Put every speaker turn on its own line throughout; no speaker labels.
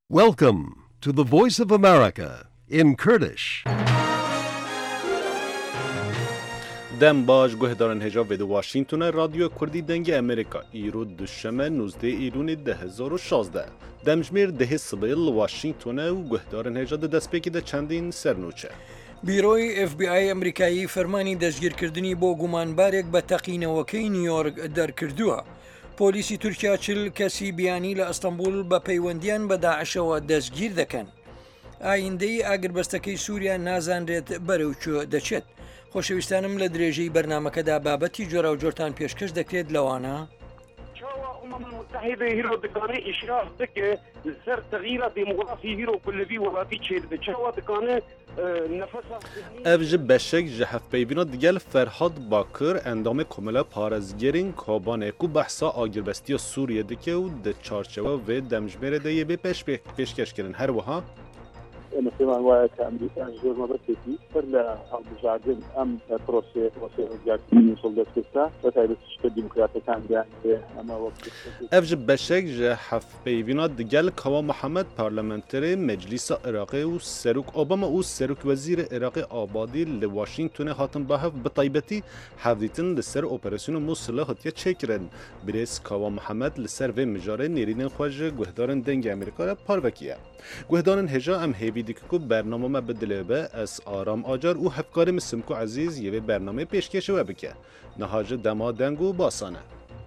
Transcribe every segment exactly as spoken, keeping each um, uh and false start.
Welcome to the Voice of America in Kurdish.
دم باش گهدارن هجاب وید واشنگتن رادیو کردی دنگ امریکا ایرو دوشمه نوزده ایلون ده هزار و شازده دمجمیر ده سبیل واشنگتن و گهدارن هجاب دست بکی ده چندین سرنوچه
بیروی اف بی آی امریکایی فرمانی دەستگیرکردنی بۆ گومانبارێک بە تەقینەوەکەی نیویۆرک دەرکردووە. پۆلیسی تورکیا چل کەسی بیانی لە ئەستەمبول بە پەیوەندیان بە داعشەوە دەستگیر دەکەن. ئایندەی ئاگربەستەکەی سووریا نازانرێت بەرەوکوێ دەچێت. خۆشەویستانم لە درێژەی بەرنامەکەدا بابەتی جۆرە و جۆرتان پێشکەش دەکرێت لەوانە.
الأمم المتحدة هيرو دكانة إشراف دك سر تغيير ديموغرافي هيرو كل في وفي شيء دكوا دكانة نفسها
افج بشک جهف پیبینا دیگل فرهاد باکر اندام کاملا پارزگرین کابانه کو بحثا آگربستی سوریه دکه و ده چارچوه و دمجمره ده یه به پیش پیشکش کردن هر وها
مثلا وایت امریکا جور ما بتيجي فلا بجاردن ام بروسي بروسي جاردن سولدات كسا فتايل الديمقراطيه كان يعني اما وقت
افج بشک جهف پیبینا دیگل کوا محمد پارلمانتری مجلس عراقی و سروک اوباما و سروک وزیر عراقی آبادی ل واشنگتن هاتن بهف بطیبتی حفظیتن لسر اپراسیون موصله هاتیه چکرن بریس کوا محمد لسر و مجاره نیرین خواج گهدارن دنگ امریکا را پاروکیه گهدارن هجا ام هیوی دیکو برنامه ما بدله به از آرام آجار و هفکار مسمکو عزیز یه برنامه پیشکش و بکه نهاج دما دنگو باسانه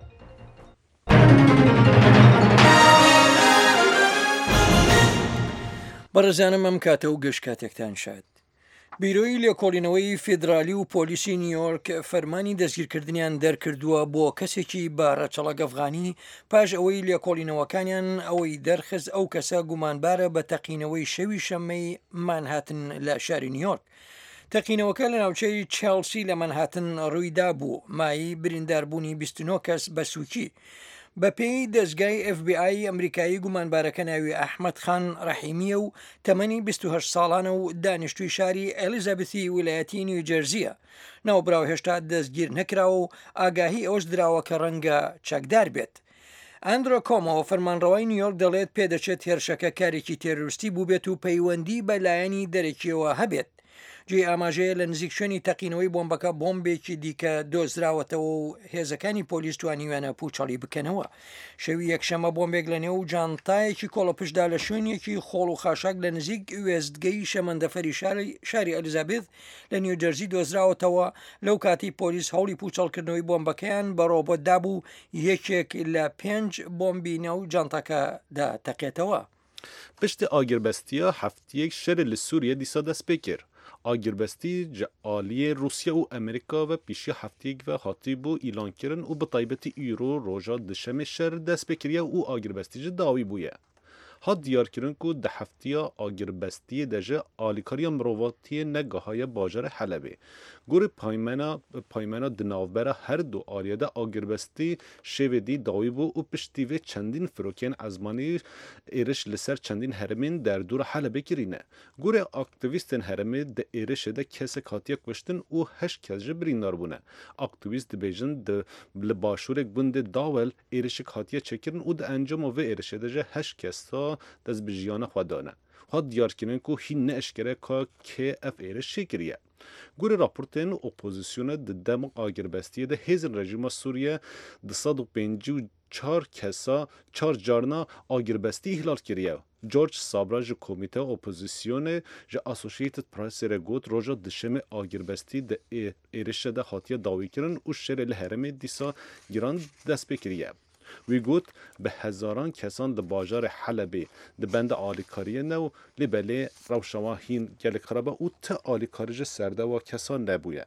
بەڕێزانم ئەم کاتە و گەشت کاتێکتان شاد. بیرۆی لێکۆڵینەوەی فێدرالی و پۆلیسی نیویۆرک فەرمانی دەستگیرکردنیان دەرکردووە بۆ کەسێکی بە ڕەچەڵک ئەفغانی پاش ئەوەی لێکۆڵینەوەکانیان ئەوەی دەرخست ئەو کەسە گومانبارە بە تەقینەوەی شەوی شەممەی مانهاتن لە شاری نیویۆرک. تەقینەوەکە لە ناوچەی چێلسی لە مانهاتن ڕوویدا بوو مایی برینداربوونی بیست و نۆ کەس بە سووکی. بە پێی دەستگای ئەف بی آی ئەمریکایی گومانبارەکە ناوی ئەحمەد خان ڕەحیمیە و تەمەنی بیست و هەشت ساڵانە و دانیشتووی شاری ئەلیزابەتی ویلایەتی نیوجەرزیە. ناوبراو هێشتا دەستگیر نەکراوە و ئاگاهی ئەوەش دراوە کە ڕەنگە چەکدار بێت. ئەندرۆ کۆمەوە فەرمانڕەوای نیویۆرک دەڵێت پێدەچێت هێرشەکە کارێکی تێروریستی بوو بێت و پەیوەندی بە لایەنی دەرەکیەوە هەبێت. جێ ئاماژەیە لە نزیک شوێنی تەقینەوەی بۆمبەکە بۆمبێکی دیکە دۆزراوەتەوە و هێزەکانی پۆلیس توانیوێنە پوچەڵی بکەنەوە. شەوی یەکشەمە بۆمبێک لە نێو جانتایەکی کۆڵەپشدا لە شوێنێکی خۆڵ و خاشاک لە نزیک وێستگەی شەمەندەفەری شاری ئەلیزابێت لە نیوجەرزی دۆزراوەتەوە. لەو کاتی پۆلیس هەوڵی پوچەڵکردنەوەی بۆمبەکەیان بە ڕۆبۆت دابوو یەکێک لە پێنج بۆمبی نێو جانتاکەدا تەقێتەوە.
پشت آگربستیا هەفتەیەک شەر لە سووریە دیسا دەست پێ کرد. آگربستی جعالی روسیا و امریکا و پیشی هفتیگ و خاطی بو ایلان کرن و به طیبتی ایرو روژا دشم شر دست بکریه و آگربستی جه داوی بویه. ها دیار کرن که ده هفتیا آگربستی دجه آلیکاری مرواتی نگاه های باجر حلبه. گوری پایمنا پایمنا دناوبره هر دو آریده آگربستی شویدی داوی بو و پشتیوه چندین فروکین ازمانی ایرش لسر چندین هرمین در دور حلبه کرینه. گوری اکتیویستن هرمه ده ایرش ده کس کاتیا کشتن و هشت کس جبرین ناربونه. اکتیویست بیجن ده لباشورک بند داول ایرش کاتیا چکرن و ده انجام و ایرش ده جه هشت کس دست به جیان خودانه. ها دیار کنن که هی نشکره که اف ایرش شکریه. گوری راپورتین اپوزیسیون ده دم آگربستی ده هزن رژیم سوریه ده صد و پنج و چار کسا چار جارنا آگربستی احلال کریه. جورج سابرا جو کمیته اپوزیسیون جو اسوسییتد پرس رگوت روژا دشم آگربستی ده ایرش ده خاطیه داوی کرن و شر الهرم دیسا گران دست بکریه. وی گوت به هزاران کسان ده باجار حلبه ده بند آلیکاریه نو لبله روشواهین گلک خرابه او تا آلیکاریج سرده و کسان نبویه.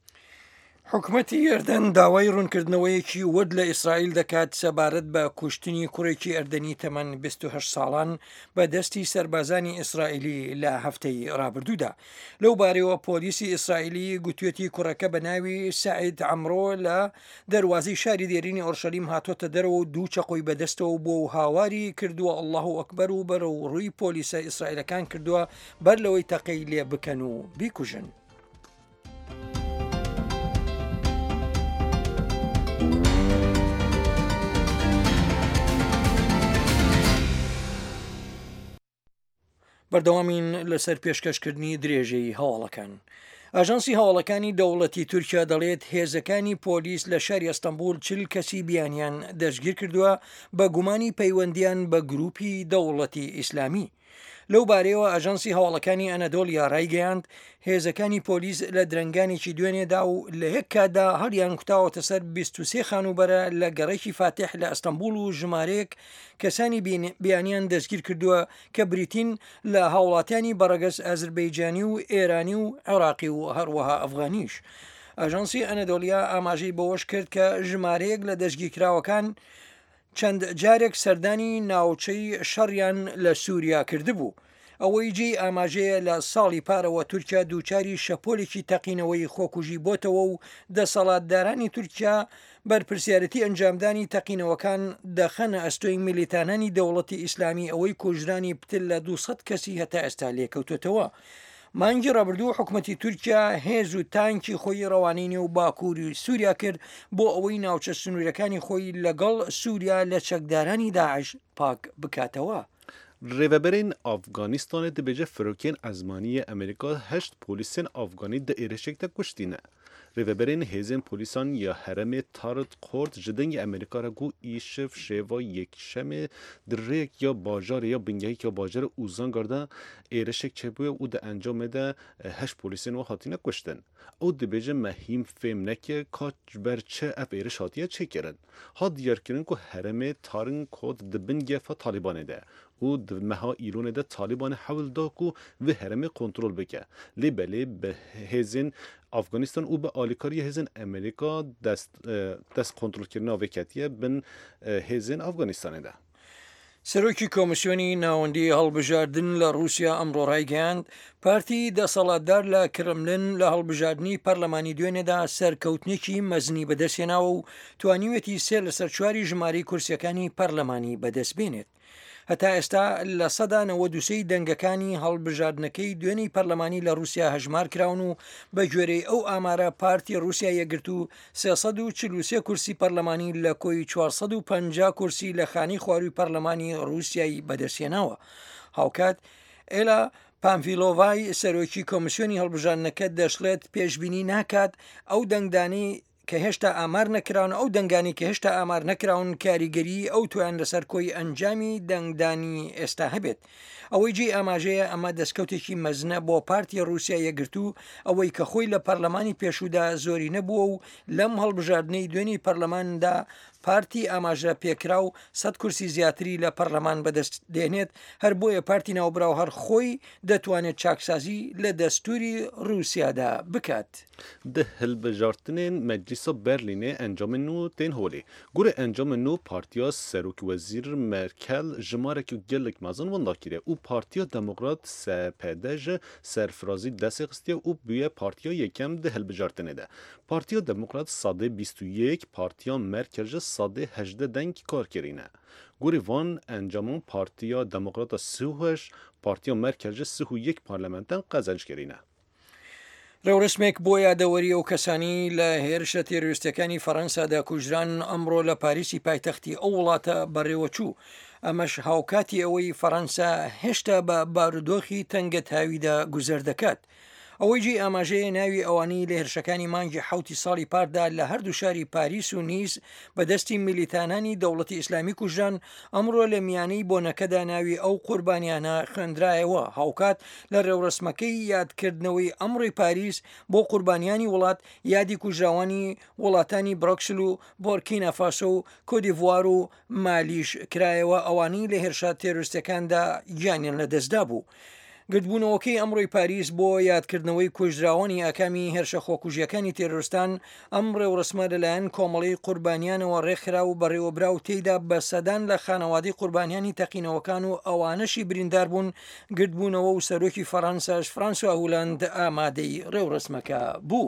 حکومەتی ئێردەن داوای ڕوونکردنەوەیەکی ورد لە ئیسرائیل دەکات سەبارەت بە کوشتنی کوڕێکی ئەردەنی تەمەن بیست و هەشت ساڵان بە دەستی سەربازانی ئیسرائیلی لە هەفتەی ڕابردوودا. لەو بارەوە پۆلیسی ئیسرائیلی گوتوێتی کوڕەکە بە ناوی سعید عەمرۆ لە دەروازەی شاری دێرینی ئۆرشەلیم هاتۆتە دەرەوە و دوو چەقۆی بەدەستەوە بۆ هاواری کردووە ئەڵڵاهو ئەکبەر و بەرەو ڕووی پۆلیسە ئیسرائیلەکان کردووە بەر لەوەی تەقەی لێ بکەن و بیکوژن. بەردەوامین لەسەر پێشکەشکردنی درێژەی هەواڵەکان. ئاژانسی هەواڵەکانی دەوڵەتی تورکیا دەڵێت هێزەکانی پۆلیس لە شاری ئەستەمبول چل کەسی بیانیان دەستگیر کردووە بە گومانی پەیوەندیان بە گروپی دەوڵەتی ئیسلامی. لەو بارەیەوە ئاژانسی هەواڵەکانی ئەنەدۆلیا ڕایگەیاند هێزەکانی پۆلیس لە درنگانێکی دوێنێدا و لە یەک کاتدا هەڵیان کوتاوەتە سەر بیست و سێ خانوبەرە لە گەڕێکی فاتح لە ئەستەمبول و ژمارەیەک کەسانی بیانیان دەستگیر کردووە کە بریتین لە هاوڵاتیانی بەڕەگەز ئەزربەیجانی و ئێرانی و عێراقی و هەروەها ئەفغانیش. ئاژانسی ئەنەدۆلیا ئاماژەی بەوەش کرد کە ژمارەیەک لە دەستگیرکراوەکان چەند جارێک سەردانی ناوچەی شەڕیان لە سووریا کردبوو. ئەوەی جێ ئاماژەیە لە ساڵی پارەوە تورکیا دووچاری شەپۆلێکی تەقینەوەی خۆکوژی بۆتەوە و دەسەڵاتدارانی تورکیا بەرپرسیارەتی ئەنجامدانی تەقینەوەکان دەخەنە ئەستۆی میلیتانانی دەوڵەتی ئیسلامی ئەوەی کوژرانی پتل لە دووسەد کەسی هەتا ئێستا لێکەوتوتەوە. مانگی ڕابردوو حکوومەتی تورکیا هێز و تانکی خۆی ڕەوانینی و باکووری سووریا کرد بۆ ئەوەی ناوچە سنوورەکانی خۆی لەگەڵ سووریا لە چەکدارانی داعش پاک بکاتەوە.
ڕێڤەبەرین ئافغانیستانê dibêje firokên ezmaniyê Amerîka heşt polîsên Afganî di êrişekte kuştîne. Rêveberên hêzên polîsan ya heremê Tarit Kort ji dengê Amerîka re got îşev şêva yekşemê di rêyek ya bajarê ya bingehek ya bajarê Uzangar de êrişek çêbûye û di encamê de heşt polîsên we hatîne kuştin. Ew dibêje me hîm fêm neke ka ji ber çi ev êriş hatiye çêkirin. Hat diyarkirin ku heremê Tarin Kort di bin gefa Talibanê de û di meha Îranê de Talibanê hewl da ku vê heremê kontrol bike. Lê belê bi hêzên Afganistan û bi alîkariya hêzên Amerîka dest dest kontrolkirina vê ketiye bin hêzên Afganistanê de.
سەرۆکی کۆمسیۆنی ناوەندی هەڵبژاردن لە رووسیا ئەمڕۆ ڕایگەیاند پارتی دەسەڵاتدار لە کرملن لە هەڵبژاردننی پەرلەمانی دوێنێدا سەرکەوتنێکی مەزنی بەدەستێناوە و توانیوێتی سێ لەسەر چواری ژمارەی کورسیەکانی پەرلەمانی بەدەست بێنێت. هەتا ئێستا لە سەدا نەوە دووسەی دەنگەکانی هەڵبژاردنەکەی دوێنەی پەرلەمانی لە رووسیا هەژمار کراون و بە گوێرەی ئەو ئامارە پارتی رووسیا یەگرت و سێسەد و چل و سێ کورسی پەرلەمانی لە کۆی چوارسەد و پەنجا کورسی لە خانی خواروی پەرلەمانی رووسیایی بەدەستێناوە. هاوکات ئێلا پامفیلۆڤای سەرۆکی کۆمسیۆنی هەڵبژاردنەکە دەشڵێت پێشبینی ناکات ئەو دەنگدانی کە هێشتا ئامار نەکراون ئەو دەنگانی کە هێشتا ئامار نەکراون کاریگەری ئەو توان لەسەر کۆی ئەنجامی دەنگدانی ئێستا هەبێت. ئەوەی جێ ئاماژەیە ئەمە دەستکەوتێکی مەزنە بۆ پارتی رووسیا یەگرت و ئەوەی کە خۆی لە پەرلەمانی پێشودا زۆری نەبووە و لەم هەڵبژاردنەی دوێنی پەرلەماندا پارتی ئاماژە پێکرا و سەد کورسی زیاتری لە پەرلەمان بەدەست دێنێت هەر بۆیە پارتی ناوبراو هەر خۆی دەتوانێت چاکسازی لە دەستوری رووسیادا بکات.
Di hilbijartinên Meclîsa Berlînê encamên nû tên holê. Gurê encamên nû Partiya Serokvezîr Merkel jimarekî gelek mezin wenda kiriye û Partiya Demokrat S P D ji serfirazî destê xistiye û bûye partiya yekem di hilbijartinê de. Partiya Demokrat sadê bîst û yek, Partiya Merkel ji sadê hejdeh deng kar kirîne. Gurê van encaman Partiya Demokrata sih û heşt, Partiya Merkel ji sih û yek parlamenten qezenc kirîne.
ڕێوڕسمێک بۆ یادەوەری ئەو کەسانی لە هێرشە تێروریستەکانی فەڕەنسادا کوژران ئەمڕۆ لە پاریسی پایتەختی ئەو وڵاتە بەڕێوەچوو. ئەمەش هاوکاتی ئەوەی فەڕەنسا هێشتا بە بارودۆخی تەنگە تاویدا گوزەر دەکات. ئەوەی جێ ئاماژەیە ناوی ئەوانەی لە هێرشەکانی مانگی حوتی ساڵی پاردا لە هەردوو شاری پاریس و نیس بەدەستی میلیتانانی دەوڵەتی ئیسلامی کوژان ئەمڕۆ لە میانەی بۆنەکەدا ناوی ئەو قوربانیانە خوێندرایەوە. هاوکات لە ڕێوڕسمەکەی یادکردنەوەی ئەمڕۆی پاریس بۆ قوربانیانی وڵات یادی کوژراوانی وڵاتانی بڕۆکسل و بۆرکینە فاسۆ و کۆدیڤوار و مالیش کرایەوە ئەوانەی لە هێرشە تێروریستەکاندا گیانیان لەدەستدا بوو. گردبوونەوەکەی ئەمڕۆی پاریس بۆ یادکردنەوەی کوژراوانی ئاکامی هێرشە خۆکوژیەکانی تێرۆریستان ئەم ڕێوڕسمە لەلایەن کۆمەڵی قوربانیانەوە ڕێکخرا و بەڕێوەبرا و تێیدا بە سەدان لە خانەوادی قوربانیانی تەقینەوەکان و ئەوانەشی بریندار بوون. گردبوونەوە و سەرۆکی فەڕەنساش فرانسوا هۆلاند ئامادەی ڕێوڕسمەکە بوو.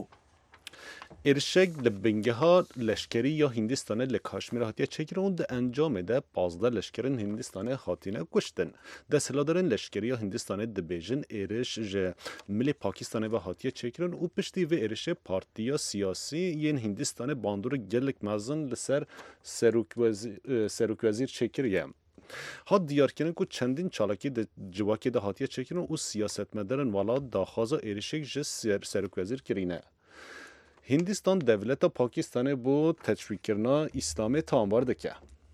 êrişek li bingeha leşkerî ya Hindistanê li Kaşmîrê hatiye çêkirin û di encamê de pazdeh leşkerên Hindistanê hatine kuştin. Desthilatdarên leşkerî ya Hindistanê dibêjin êriş ji milê Pakistanê ve hatiye çêkirin û piştî vê êrişê Partiya Siyasî yên Hindistanê bandorê gelek mezin li ser serokvezîr çêkiriye. هات دیارکردن که چندین چالاکی د جواکی ده هاتیه چکرن و سیاستمدارن ولات داخوازا ایریشک جس سرک وزیر کرینه. هندستان دولت پاکستان بو تشویق کردن اسلام تاموار دکه.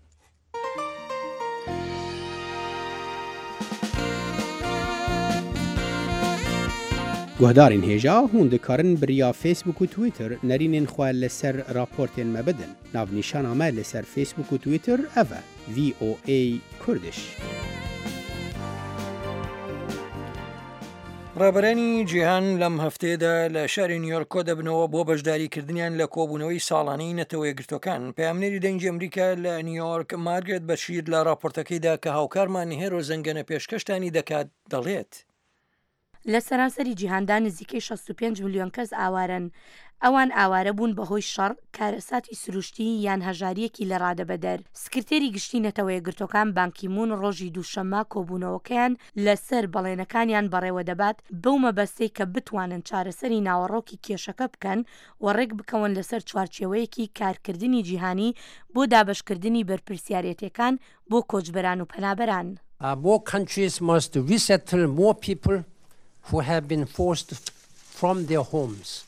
گهدارین هجا هون دکارن بریا فیسبوک و تویتر نرینن خواه لسر راپورتین مبدن. ناو نشان آمه لسر فیسبوک و تویتر اوه وی او ای کردش.
ڕێبەرانی جیهان لەم هەفتەیەدا لە شاری نیویۆرک کۆ دەبنەوە بۆ بەشداریکردنیان لە کۆبوونەوەی ساڵانەی نەتەوە یەکگرتوەکان. پەیامنەری دەنگی ئەمریکا لە نیویۆرک مارگرێت بەشیر لە راپۆرتەکەیدا کە هاوکارمان هێرۆ زەنگەنە پێشکەشتانی دەکات دەڵێت
لە سەرانسەری جیهاندا نزیکەی شەست و پێنج ملیۆن کەس ئاوارن. ئەوان ئاوارە بوون بەهۆی شەڕ، کارەساتی سروشتی یان هەژاریەکی لە ڕادەبەدەر. سکرتێری گشتی نەتەوە یەکگرتوەکان بانکیمون ڕۆژی دووشەممە کۆبوونەوەکەیان لەسەر بەڵێنەکانیان بەڕێوە دەبات بەو مەبەستەی کە بتوانن چارەسەری ناوەڕۆکی کێشەکە بکەن و ڕێک بکەون لەسەر چوارچێوەیەکی کارکردنی جیهانی بۆ دابەشکردنی بەرپرسیارەتەکان بۆ کۆچبەران و پەنابەران.
Uh, more countries must resettle more people who have been forced from their homes.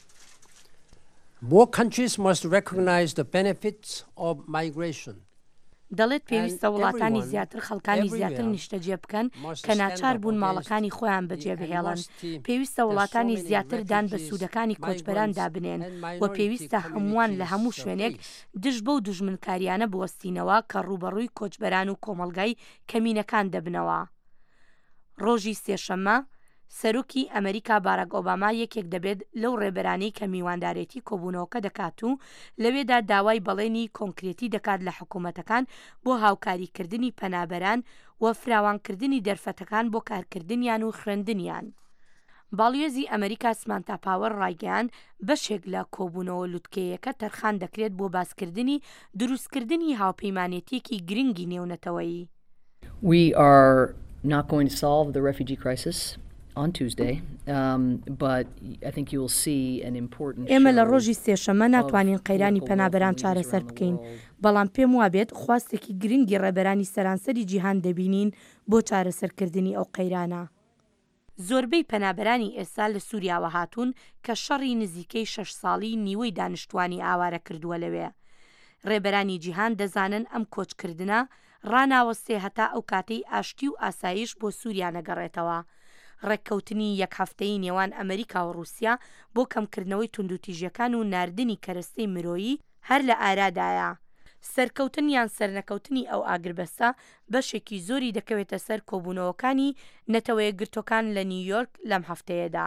More countries must recognize the benefits of migration.
دەڵێت پێویستە وڵاتانی زیاتر خەڵکانی زیاتر نیشتەجێ بکەن کە ناچار بوون ماڵەکانی خۆیان بەجێ بهێڵن. پێویستە وڵاتانی زیاتر دان بە سوودەکانی کۆچبەران دابنێن و پێویستە هەمووان لە هەموو شوێنێک دژ بەو دوژمنکاریانە بوەستینەوە کە ڕوبەڕووی کۆچبەران و کۆمەڵگای کەمینەکان دەبنەوە. ڕۆژی سێشەممە سەرۆکی ئەمریکا باراک ئۆباما یەکێک دەبێت لەو ڕێبەرانەی کە میواندارێتی کۆبوونەوەکە دەکات و لەوێدا داوای بەڵێنی کۆنکرێتی دەکات لە حکوومەتەکان بۆ هاوکاریکردنی پەنابەران و فراوانکردنی دەرفەتەکان بۆ کارکردنیان و خوێندنیان. باڵیێزی ئەمریکا سمانتا پاوەر ڕایگەیاند بەشێک لە کۆبوونەوە لووتکەیەکە تەرخان دەکرێت بۆ باسکردنی دروستکردنی هاوپەیمانێتیەکی گرنگی نێونەتەوەیی.
We are not going to solve the refugee crisis on Tuesday, um, but I think you will see an important
ئێمە لە ڕۆژی سێشەممە ناتوانین قەیرانی پەنابەران چارەسەر بکەین، بەڵام پێم وابێت خواستێکی گرنگی ڕێبەرانی سەرانسەری جیهان دەبینین بۆ چارەسەرکردنی ئەو قەیرانە. زۆربەی پەنابەرانی ئێستا لە سووریاوە هاتوون کە شەڕی نزیکەی شەش ساڵی نیوەی دانیشتوانی ئاوارە کردووە لەوێ. ڕێبەرانی جیهان دەزانن ئەم کۆچکردنە ڕناوەستێ هەتا ئەو کاتەی ئاشتی و ئاسایش بۆ سووریا نەگەڕێتەوە. ڕێککەوتنی یەک هەفتەی نێوان ئەمریکا و رووسیا بۆ کەمکردنەوەی توندوتیژەکان و ناردنی کەرەستەی مرۆیی هەر لە ئارادایە. سەرکەوتن یان سەرنەکەوتنی ئەو ئاگربەستە بەشێکی زۆری دەکەوێتە سەر کۆبوونەوەکانی نەتەوە یەکگرتوەکان لە نیویۆرک لەم هەفتەیەدا.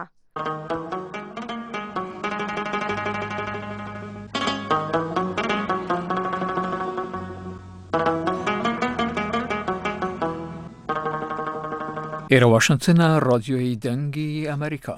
ئێرە واشنگتنە ڕادیۆی دەنگی ئەمریکا.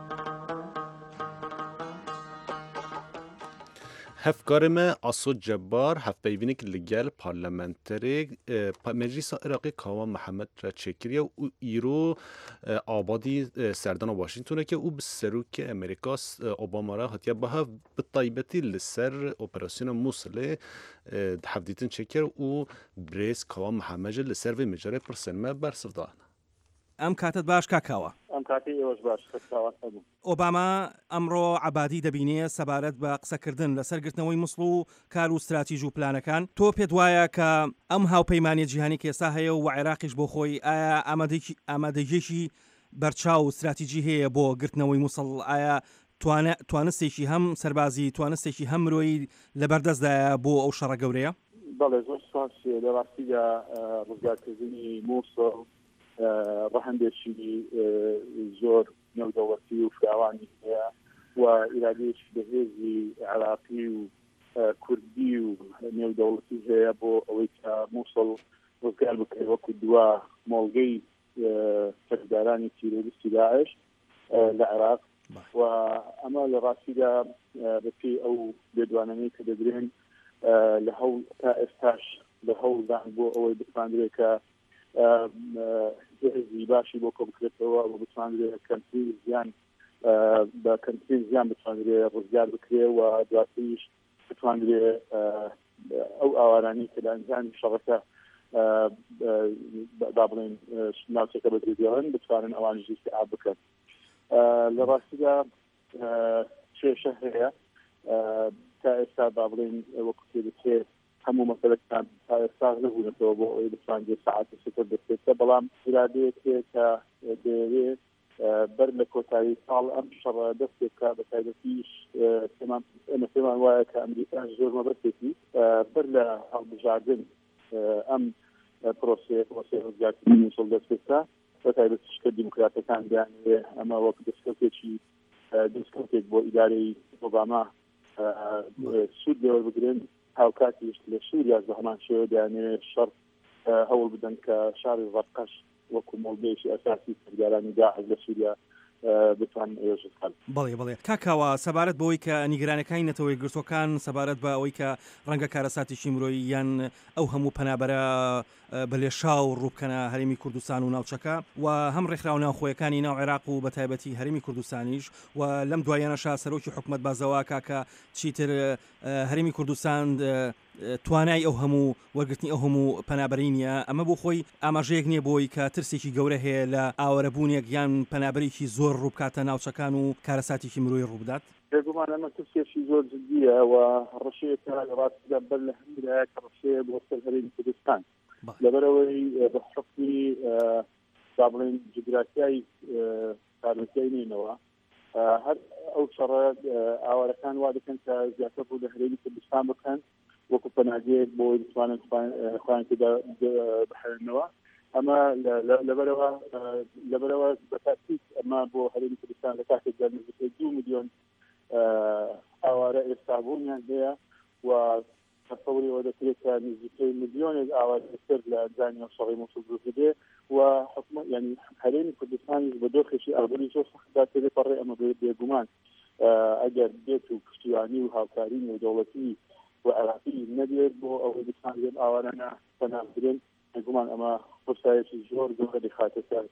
هەفکارمە ئاسۆ جەبار هەفپەیوینێک لەگەل پارلەمەنتەرێک مەجلیسا عێراقی کاوا محەممەد را چێکریە و ئیرۆ ئابادی سەردانە واشنگتونێکە و سەرۆکی ئەمریکا ئۆبامارا هاتیە بەها بتایبەتی لەسەر ئۆپەراسیۆنە مووسڵێ هەفدیتن چێکر و برێز کاوا محەممەژە لەسەر vê میجارێ پرسەنمە بەرسەردان.
ئەم کاتت باش کاکاوە.
ئەم کاتی ئێوەش باش
ئۆباما ئەمڕۆ عەبادی دەبینێ سەبارەت بە قسەکردن لەسەرگرتنەوەی مووسڵ و کار و استراتیژ و پلانەکان. تۆ پێت وایە کە ئەم هاوپەیمانی جیهانی کێسا هەیە و عێراقیش بۆ خۆی ئایا ئامادەیەکی بەرچاو و استراتیژی هەیە بۆ گرتنەوەی مووسڵ؟ ئایا توانستێکی هەم سەربازی توانستێکی هەم مرۆیی لەبەردەستدایە بۆ ئەو شەڕە گەورەیە؟
بەڵێ زۆر سپاس لە ڕاستیدا ڕزگارکردنی مووسڵ ڕەهەندێکی زۆر نێودەوڵەتی و فراوانی هەیە و ئیرادەیەکی بەهێزی عێراقی و کوردی و نێودەوڵەتی هەیە بۆ ئەوەی کە مووسڵ ڕزگار بکرێت وەکو دووە مۆڵگەی سەردارانی تیرۆریستی داعش لە عێراق و ئەمە لە ڕاستیدا بەپێی ئەو بێدوانەی کە دەدرێن لە هەوڵ تا ئێستاش لە هەوڵدان بۆ ئەوەی بتوانرێت کە هێزی باشی بۆ کۆ بکرێتەوە و بتوانرێت کەمترین زیان بە کەمترین زیان بتوانرێت ڕزگار بکرێت و دواتریش بتوانرێت ئەو ئاوارانی کە لە ئەنجامی شەڕەکە با بڵێن ناوچەکە بەدرێدەوەن بتوانن ئەوانش ئیستیعاب بکەن لە ڕاستیدا کێشە هەیە تا ئێستا با بڵێن وەکو پێدەچێت هەموو مەسەلەکان تا ئێستا نەبوونەتەوە بۆ ئەوەی بتوانێت سەعاتە سەکەر بکرێتە بەڵام ئیرادەیەک هەیە کە دەیەوێت بەر لە کۆتایی ساڵ ئەم شەڕە دەستێک بکە بە تایبەتیش ئێمە پێمان وایە کە ئەمریکا زۆر مەبەستێتی بەر لە هەڵبژاردن ئەم پرۆسێ پرۆسێ ڕزگارکردنی مووسڵ دەست بکە بە تایبەتیش کە دیموکراتەکان دەیانەوێت ئەمە وەک دەستکەوتێکی دەستکەوتێک بۆ ئیدارەی ئۆباما سوود لێوە بگرن هاوکاتیش لە سووریا بە هەمان شێوە دەیانەوێت شەڕ هەوڵ بدەن کە شاری ڕەقەش وەکو مۆڵگەیەکی ئەساسی سەرگارانی داعش لە سووریا بتوان ئێوەش بکەن.
بەڵێ بڵێ کاکاوە سەبارەت بەوەی کە نیگرانەکانی نەتەوەی گرتوەکان سەبارەت بە ئەوەی کە ڕەنگە کارەساتیشی مرۆیی یان ئەو هەموو پەنابەرە بەلێشاو ڕووبکەنە هەرێمی کوردستان و ناوچەکە و هەم ڕێکخراو ناوخۆیەکانی ناو عێراق و بە تایبەتی هەرێمی کوردستانیش و لەم دوایەنەشا سەرۆکی حکومەت بازەوە کاکە چیتر هەرێمی کوردستان توانای ئەو هەموو وەرگرتنی ئەو هەموو پەنابەری نیە ئەمە بۆ خۆی ئاماژەیەک نییە بۆی کە ترسێکی گەورە هەیە لە ئاوەرەبوونێک یان پەنابەرێکی زۆر ڕووبکاتە ناوچەکان و کارەساتێکی مرۆیی ڕووبدات
بێگومان ئەمە ترسێکی زۆر جددیە و ڕەشەیەکە لە ڕاستیدا بەر لە هەموولایە کە ڕەشەیە بۆ سەر هەرێمی کوردستان لەبەرەوەی بە حکمی با بڵێن جغرافیای کارمەکەی نینەوە هەر ئەو شەڕە ئاوارەکان وا دەکەن کە زیاتر بۆ لە هەرێمی کوردستان بکەن وەکو پەناگەیەک بۆ بتوانن خوان تێدا بحێنەوە ئەمە لەبەرەوە لەبەرەوە بە تاکید ئەمە بۆ هەرێمی کوردستان لە کاتێکدا نزیکەی دوو میلیۆن ئاوارە ئێستا بوونیان هەیە و تەسەوری ئەوە دەکرێت کە نزیکەی میلیۆنێک ئاوارەسەر لە ئەنجامی شەڕی مووسڵ دروستدێ و حکومەت یعنی هەرێمی کوردستانیش بە دۆخێکی ئابووری زۆر سەختدا تێدەپەڕێ ئەمە بێگومان ئەگەر بێت و پشتیوانی و هاوکاری نێودەوڵەتی و عراقی نەبێت بۆ ئەوەی بتوانێت ئاوارانە پەنابدرێن بێگومان ئەمە پرسایەکی زۆر زۆر دەخاتە سەر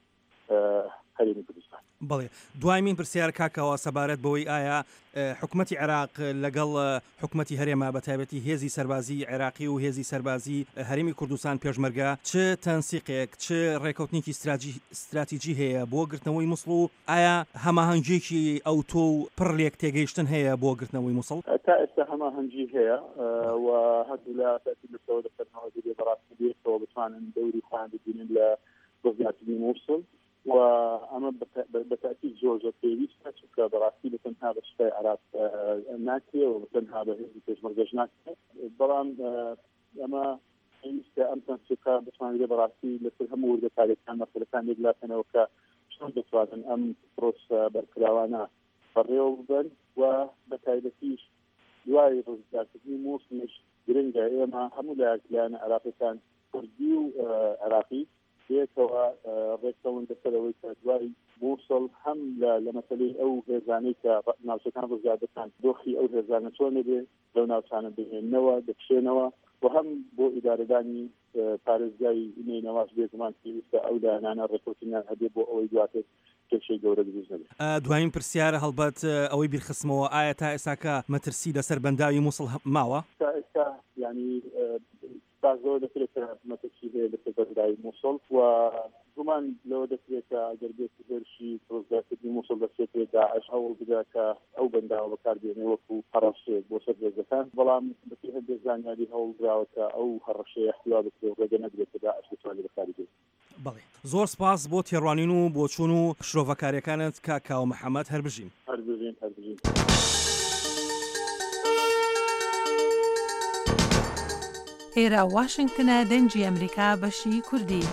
هەرێمی کوردستان.
بەڵێ دوایمین پرسیار کاکەوە سەبارەت بەوەی ئایا حکومەتی عێراق لەگەڵ حکومەتی هەرێما بە تایبەتی هێزی سەربازی عێراقی و هێزی سەربازی هەرێمی کوردستان پێشمەرگە چ تەنسیقێک چ ڕێکەوتنێکی استراتیجی هەیە بۆ گرتنەوەی مووسڵ و ئایا هەماهەنگێکی ئەوتۆ و پڕ لێک تێگەیشتن هەیە بۆ گرتنەوەی مووسڵ؟
تا ئێستا هەماهەنگی هەیە و هەردوو لە تاکید لەسەوە دەکەنەوە دەبێت بەڕاستی بێتەوە بتوانن دەوری خۆیان بگرن لە ڕزگارکردنی مووسڵ و ئەمە بەتاکید زۆر زۆر پێویستە چونکە بەڕاستی بە تەنها بە شتای عێراق ناکرێ و بە تەنها بە هێزی پێشمەرگەش ناکرێت بەڵام ئەمە پێویستە ئەم تەنسیقە بتوانرێت بەڕاستی لەسەر هەموو وردەکاریەکان مەسەلەکان یەکلاتنەوە کە چۆن دەتوانن ئەم پرۆسە بەرکراوانە بەڕێوە ببەن و بە تایبەتیش دوای ڕزگارکردنی مووسڵیش گرنگە ئێمە هەموو لایەکلایەنە عێراقیەکان کوردی و عێراقی بێتەوە ڕێکەون دەسەرەوەی کە دوای مووسڵ هەم لە مەسەلەی ئەو هێزانەی کە ناوچەکان ڕزگاردەکان دۆخی ئەو هێزانە چۆن نەبێ لەو ناوچانە بهێننەوە دەکشێنەوە و هەم بۆ ئیدارەدانی پارێزگای نینەواش بێگومان پێویستە ئەو لایەنانە ڕێکەوتنیان هەبێ بۆ ئەوەی دواتر کێشەی گەورە دروست نەبێت.
دوایین پرسیارە هەڵبەت ئەوەی بیرخستمەوە ئایا تا ئێستاکە مەترسی لەسەر بەنداوی مووسڵ ماوە؟
تا ئێستا ینی زۆر دەکرێت مەترسی هەیە لەسەر بەنداوی مووسڵ و گومان لەوە دەکرێت کە ئەگەر بێت هێرشی ڕزگارکردنی مووسڵ دەستێت داعش هەوڵ بدات کە ئەو بەنداوە بەکاربێنێ وەکو هەڕەشەیەک بۆ سەر هێزەکان بەڵام بەپێ هەندێک زانیاری هەوڵ دراوە کە ئەو هەڕەشەیە احتوا بکرێت ڕێگە نەدرێت کە داعش بتوانێت بەکاری بێت.
بەڵێ زۆر سپاس بۆ تێڕوانین و بۆ چوون و شرۆڤەکاریەکانت کاکاو محەممەد هەربژین
هەربژین هەربژین.
ئێرە واشنگتنە دەنجی ئەمریکا بەشی کوردی.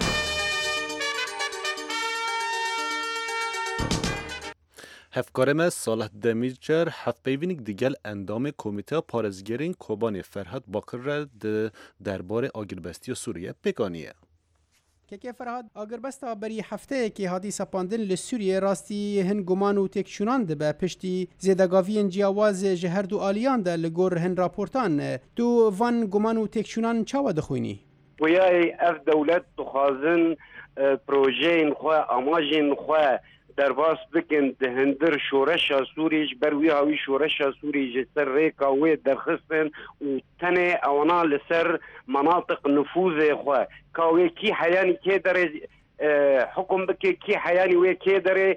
هفکارم صالح دمیرچر هفت پیوینک دیگل اندام کمیته پارێزگرین کوبانی فرهاد باکر را درباره آگربستی سوریه بگانیه.
که فرهاد آگربستا بری هفته که هادی سپاندن لسوریه راستی هن گمان و تکشونان ده به پشتی زیدگاوی انجیاواز جهر دو آلیان ده لگور هن راپورتان تو وان گمان و تکشونان چاوا دخوینی؟
ویای اف دولت دخوازن پروژین خواه اماجین خواه درباس بکن دهندر شورش سوریش بروی هاوی شورش سوری جسر ریکا و درخستن و تنه اونا لسر مناطق نفوذ خواه کاوی کی حیانی که داره حكم بك كي حياني وي كي دري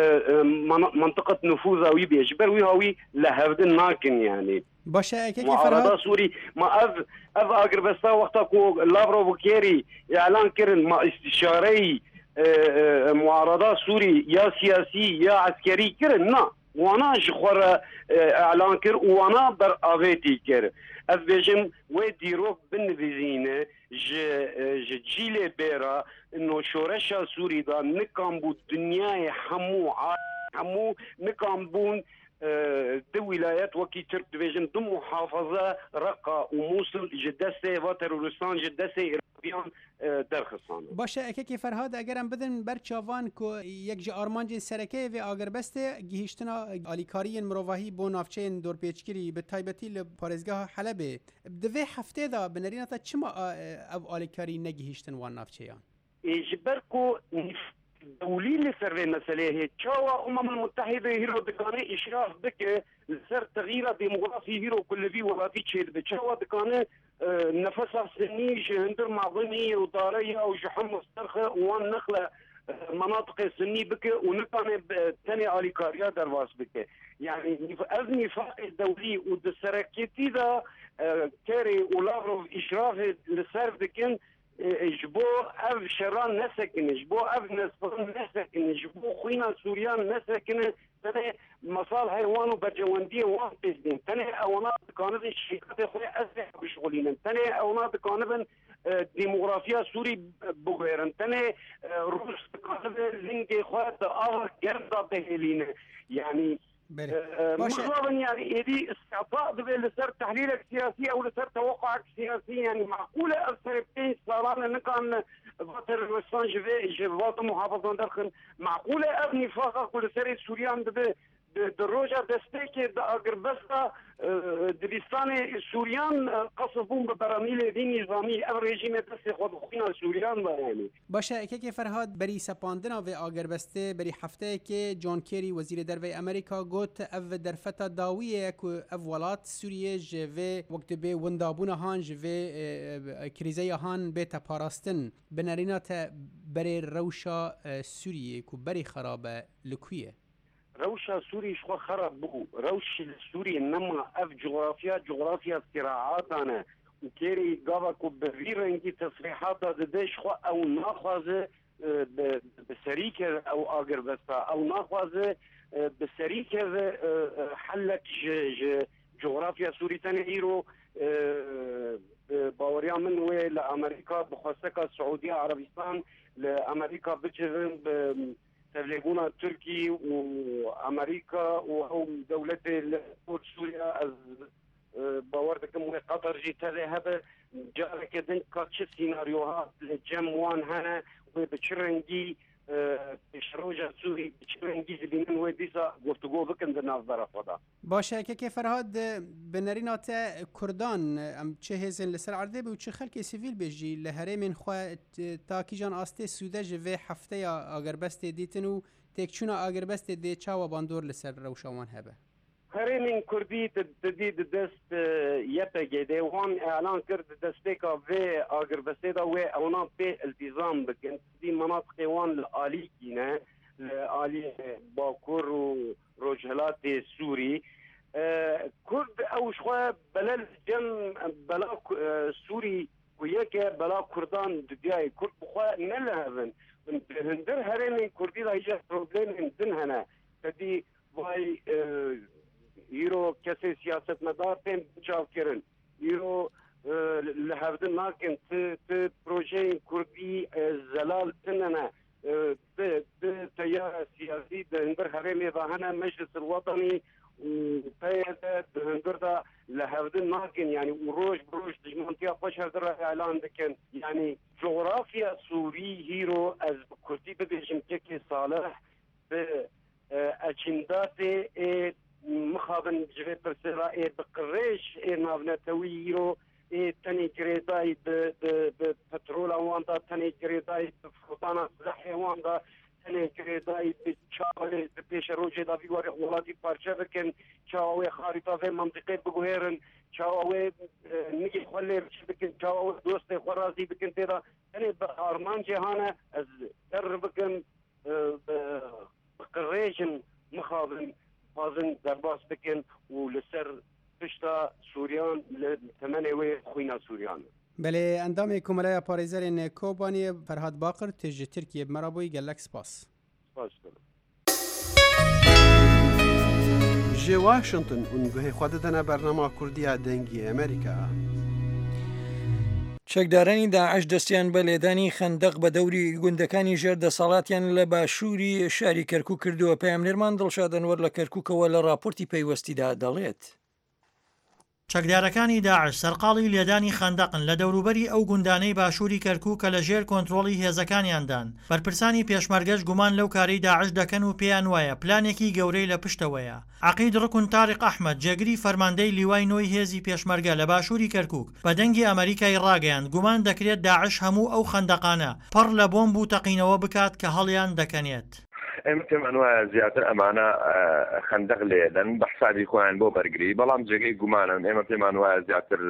منطقة نفوذ أو يبيش بروي هاوي لهفدن ناكن يعني
باشا كيف
معارضة سوري ما أف أف أقرب بسا وقتا كو لافروف كيري إعلان كرن ما استشاري معارضة سوري يا سياسي يا عسكري كرن نا وانا جخور إعلان كر وانا بر أفيتي كر أف بيجم وديروك بالنفيزينة ج جيلي بيرا انه شورشا سوري دا نكام بو الدنيا حمو حمو نكام بون دو ولايات وكي ترك ديفيجن دو محافظة رقة وموصل جدسة وترورستان جدسة إيرابيان درخصان
باشه اكي فرهاد اگرم بدن بر چاوان کو یک جا آرمانج سرکه و آگربسته گهشتنا آلیکاری مروواهی بو نافچه دور پیچگیری به تایبتی لپارزگاه حلبه دوی هفته دا بنرین تا چما او آلیکاری نگهشتن وان نافچه یان
اجبركو دولي لسر مسألة تشاوا أمم المتحدة هيرو دكانة إشراف بك لسر تغيير ديموغرافي هيرو كل في وغافي تشير تشاوا دكانة نفسها سني جهندر معظمي وطارية وجحم مسترخة وان نخلة مناطق سني بك ونكانة تاني آليكاريا درواس بك يعني أذني فاق الدولي ودسركتي دا كاري ولافروف إشراف لسر دكان جبو اف شران نسكن جبو اف نسفان نسكن جبو خوينا سوريان نسكن تاني مصالح حيوان وبرجواندية وان بيزدين تاني اونا كانت الشركات خويا اسلحة بشغلين تاني اونا كانت ديموغرافيا سوري بغيرن تاني روس كانت لينكي خويا تآخر جرده بهلين يعني مخاضا يعني هذه استعطاء لسر تحليلك سياسي او لسر توقعك سياسي يعني معقوله السربتين صارنا نكان فاتر الوسطان جفي جفات محافظه داخل معقوله ابني فاقه كل سري سوريان دب دروجا دستيكي دا اقربستا دبستاني سوريان قصفون ببراميل دين نظامي او ريجيم دستي خود خوينا سوريان يعني
باشه اكي فرهاد بري سپاندنا و اقربسته بري هفته که جون كيري وزير دروي امريكا قوت اف درفتا داويه كو اف ولات سوريه جوي وقت بي وندابونا هان جوي كريزي هان بيتا باراستن بنارينات بري روشا سوريه كو بري خرابه لكويه
روشا سوري شو خرب بو روش السوري انما اف جغرافيا جغرافيا استراعات انا وكيري قابكو بفير انكي تصريحات ددش خو او ناخذ بسريكه او اقر بس او ناخذ بسريكه حلك جغرافيا سوري تنعيرو باوريا من وي لامريكا بخاصه السعوديه عربستان لامريكا بجرن تبلغونا تركي وامريكا وهم دولة سوريا از باوردكم قطر جيت هذا جاء كذن كاتش سيناريوهات لجموان هنا وبشرنجي شروجا سوري بشرنجي زبينن وديسا گفتگو بکن در نظر خدا
باشه که فرهاد بنرینات کردان ام چه هزن لسر عرضه به و چه خلک سیویل بجی لهره من خواه تاکی جان آسته سوده جوه هفته یا اگربست دیتن و تکچون اگربست دی چاوا باندور لسر روشاوان هبه
هره من کردی تدید دست یپه گیده وان اعلان کرد دستیکا و اگربسته دا و اونا به التزام بکن دی مناطق وان لآلی کینه لآلی باکور و روجهلات سوري كرد او شويه بلا جم بلا سوري وياك بلا كردان دجاي كرد بخوا نلهن هندر هرين كردي دا هيجا بروبليم دن هنا تدي واي يرو كسي سياسة مدار تم بچاو كرن يرو لهفدن ناكن ت بروجي كردي زلال تننا ب تيار سياسي هندر هرين دا هنا مجلس الوطني وبيدا هندردا لهفدن ناكن يعني وروج بروج دجمانتيا فشر در اعلان دكن يعني جغرافيا سوري هيرو از كردي بدجم كي صالح ب اجندات مخابن جبت برسرا بقريش نافنتوي هيرو تاني كريداي ب بترول واندا تاني كريداي بفوطانا سلاح واندا دای چاوی پیش روزی داوی واری ولاتی پارچه بکن چاوی خریطه و منطقه بگوهرن چاوی میگی خلی بکن چاوی دوست خرازی بکن تیرا یعنی آرمان جهانه از در بکن قریشن مخابن بازن درباس بکن و لسر پشتا سوریان لتمنه و خوینا سوریان
بله اندام کمالای پارێزەرێن کۆبانی فەرهاد باقر تێژی ترکیە بمەرابووی گەلەک سپاس
جێ واشنگتن اون گوهی خوا دەدەنە بەرنەما کوردیا دەنگی ئەمریکا.
چەکدارانی داعش دەستیان بە لێدانی خەندەق بە دەوری گوندەکانی ژێر دەسەڵاتیان لە باشووری شاری کەرکووک کردووە. پەیامنێرمان دڵشاد ئەنوەر لە کەرکووکەوە لە راپۆرتی پەیوەستیدا دەڵێت.
چەکدارەکانی داعش سەرقاڵی لێدانی خەندەقن لە دەوروبەری ئەو گوندانەی باشووری کەرکووک کە لە ژێر کۆنتڕۆڵی هێزەکانیاندان. بەرپرسانی پێشمەرگەش گومان لەو کارەی داعش دەکەن و پێیان وایە پلانێکی گەورەی لە پشتەوەیە. عەقید ڕکن تاریق ئەحمەد جێگری فەرماندەی لیوای نۆی هێزی پێشمەرگە لە باشووری کەرکووک بە دەنگی ئەمریکای ڕاگەیاند گومان دەکرێت داعش هەموو ئەو خەندەقانە پڕ لە بۆمب و تەقینەوە بکات کە هەڵیان دەکەنێت.
ئەم پێمان وایە زیاتر ئەمانە خەندەق لێدەن بە حسابی خۆیان بۆ بەرگری بەڵام جێگەی گومانن ئێمە پێمان وایە زیاتر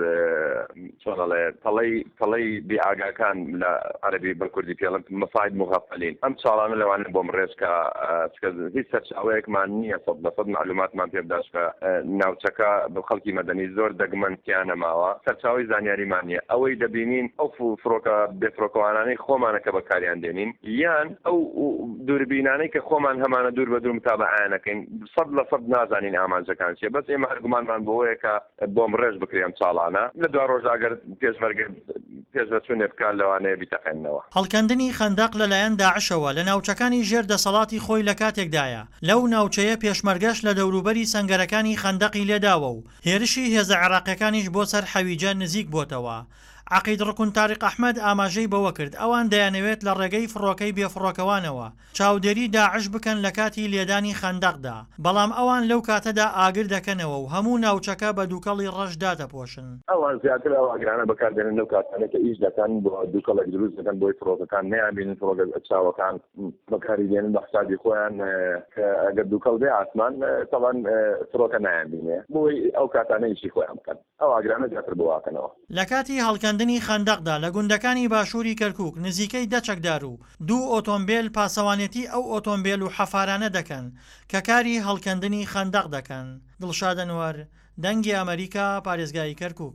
چۆنەڵێ تەڵەی تەڵەی بێئاگاکان لە عەرەبی بە کوردی پێڵم مەفاید مغەفەلین ئەم چاڵانە لەوانە بۆم ڕێزکە هیچ سەرچاوەیەکمان نییە سەد لە سەد معلوماتمان پێ بداش کە ناوچەکە بە خەڵکی مەدەنی زۆر دەگمەنتیانە ماوە سەرچاوی زانیاریمان نییە ئەوەی دەبینین ئەو فڕۆکە بێفڕۆکەوانانەی خۆمانە کە بەکاریان دێنین یان ئەو دووربینانەی خۆمان هەمانە دوور بە دوور متابە ئاەکەین سەد لە سەد نازانین ئامانجەکان چیە بەس ئێمە هەرگومانمان بۆیە کە بۆم ڕێژ بکرێم چاڵانە لە دوا ڕۆژ ئەگەر پێشمەرگە پێشبەچوونێ بکات لەوانەیە بیتەقێنەوە.
هەڵکەندنی خەندەق لەلایەن داعشەوە لە ناوچەکانی ژێر دەسەڵاتی خۆی لە کاتێکدایە. لەو ناوچەیە پێشمەرگەش لە دەوروبەری سەنگەرەکانی خەندەقی لێداوە و هێرشی هێزە عێراقیەکانیش بۆ سەر حەویجە نزیک بۆتەوە. عەقید ڕکن تاریق ئەحمەد ئاماژەی بەوە کرد ئەوان دەیانەوێت لە ڕێگەی فڕۆکەی بێفڕۆکەوانەوە چاودێری داعش بکەن لە کاتی لێدانی خەندەقدا بەڵام ئەوان لەو کاتەدا ئاگر دەکەنەوە و هەموو ناوچەکە بە دووکەڵی ڕەشدا دەپۆشن.
ئەوان زیاتر ئەو ئاگرانە بەکاردێنن لەو کاتانە کە ئیش دەکەن بۆ دووکەڵێک دروست دەکەن بۆی فڕۆکەکان نەیانبینن فڕۆکە چاوەکان بەکاری دێنن بە حسابی خۆیان کە ئەگەر دووکەڵ بێ ئاسمان تەڵەن فڕۆکە نایانبینێ بۆی ئەو کاتانە ئیشی خۆیان بکەن ئەو ئاگرانە زیاتر بواکەنەوە.
لە کاتی هەڵکەندنی خەندەقدا لە گوندەکانی باشووری کەرکووک نزیکەی دە چەکدار و دوو ئۆتۆمبیل پاسەوانێتی ئەو ئۆتۆمبیل و حەفارانە دەکەن کە کاری هەڵکەندنی خەندەق دەکەن. دڵشاد ئەنوەر دەنگی ئەمریکا پارێزگای کەرکووک.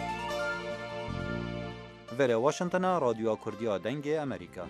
ڤێرە واشنگتنە ڕادیۆ کوردیا دەنگی ئەمریکا.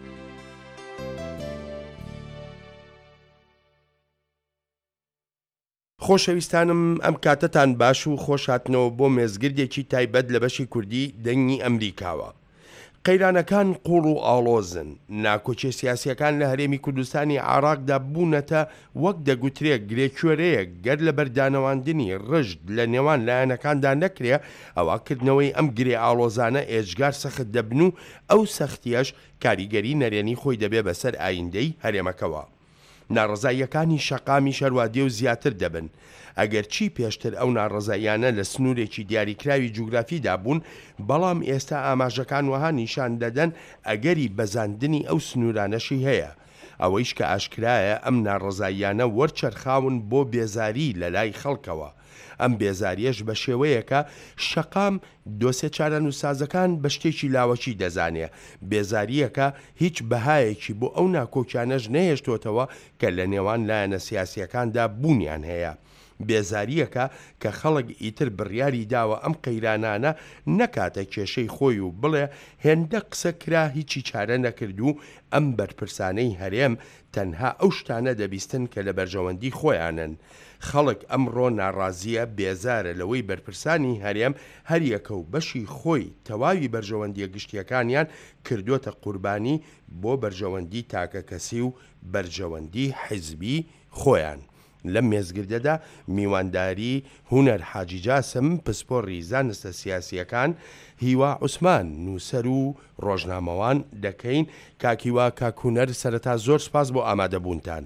خۆشەویستانم ئەم کاتەتان باش و خۆشهاتنەوە بۆ مێزگردێکی تایبەت لە بەشی کوردی دەنگی ئەمریکاوە. قەیرانەکان قوڵ و ئاڵۆزن ناکۆچێ سیاسیەکان لە هەرێمی کوردستانی عێراقدا بوونەتە وەک دەگوترێت گرێکوێرەیەک گەر لە بەردانەواندنی ڕژد لە نێوان لایەنەکاندا نەکرێ ئەوەکردنەوەی ئەم گرێ ئاڵۆزانە ئێجگار سەخت دەبن و ئەو سەختیەش کاریگەری نەرێنی خۆی دەبێ بەسەر ئایندەی هەرێمەکەوە. ناڕزاییەکانی شەقامی شەروادێ و زیاتر دەبن ئەگەر چی پێشتر ئەو ناڕزاییانە لە سنوورێکی دیاریکراوی جوگرافیدا بوون بەڵام ئێستا ئاماژەکان وەها نیشان دەدەن ئەگەری بەزاندنی ئەو سنوورانەشی هەیە ئەوەیش کە ئاشکرایە ئەم ناڕزاییانە وەرچەرخاون بۆ بێزاری لە لای خەڵکەوە. ئەم بێزاریەش بە شێوەیەکە شەقام دۆسێ چارەنووسازەکان بە شتێکی لاوەکی دەزانێ بێزاریەکە هیچ بەهایەکی بۆ ئەو ناکۆکیانەش نەهێشتۆتەوە کە لە نێوان لایەنە سیاسیەکاندا بوونیان هەیە. بێزاریەکە کە خەڵک ئیتر بڕیاری داوە ئەم قەیرانانە نەکاتە کێشەی خۆی و بڵێ هێندە قسە کرا هیچی چارە نەکرد و ئەم بەرپرسانەی هەرێم تەنها ئەو شتانە دەبیستن کە لە بەرژەوەندی خۆیانن. خەڵک ئەمڕۆ ناڕازیە بێزارە لەوەی بەرپرسانی هەرێم هەریەکە و بەشی خۆی تەواوی بەرژەوەندیە گشتیەکانیان کردوتە قوربانی بۆ بەرژەوەندی تاکە کەسی و بەرژەوەندی حیزبی خۆیان. لەم مێزگردەدا میوانداری هونەر حاجی جاسم پسپۆڕی زانستە سیاسیەکان هیوا عوسمان نووسەر و ڕۆژنامەوان دەکەین. کاکیوا کاکوونەر سەرەتا زۆر سپاس بۆ ئامادەبوونتان.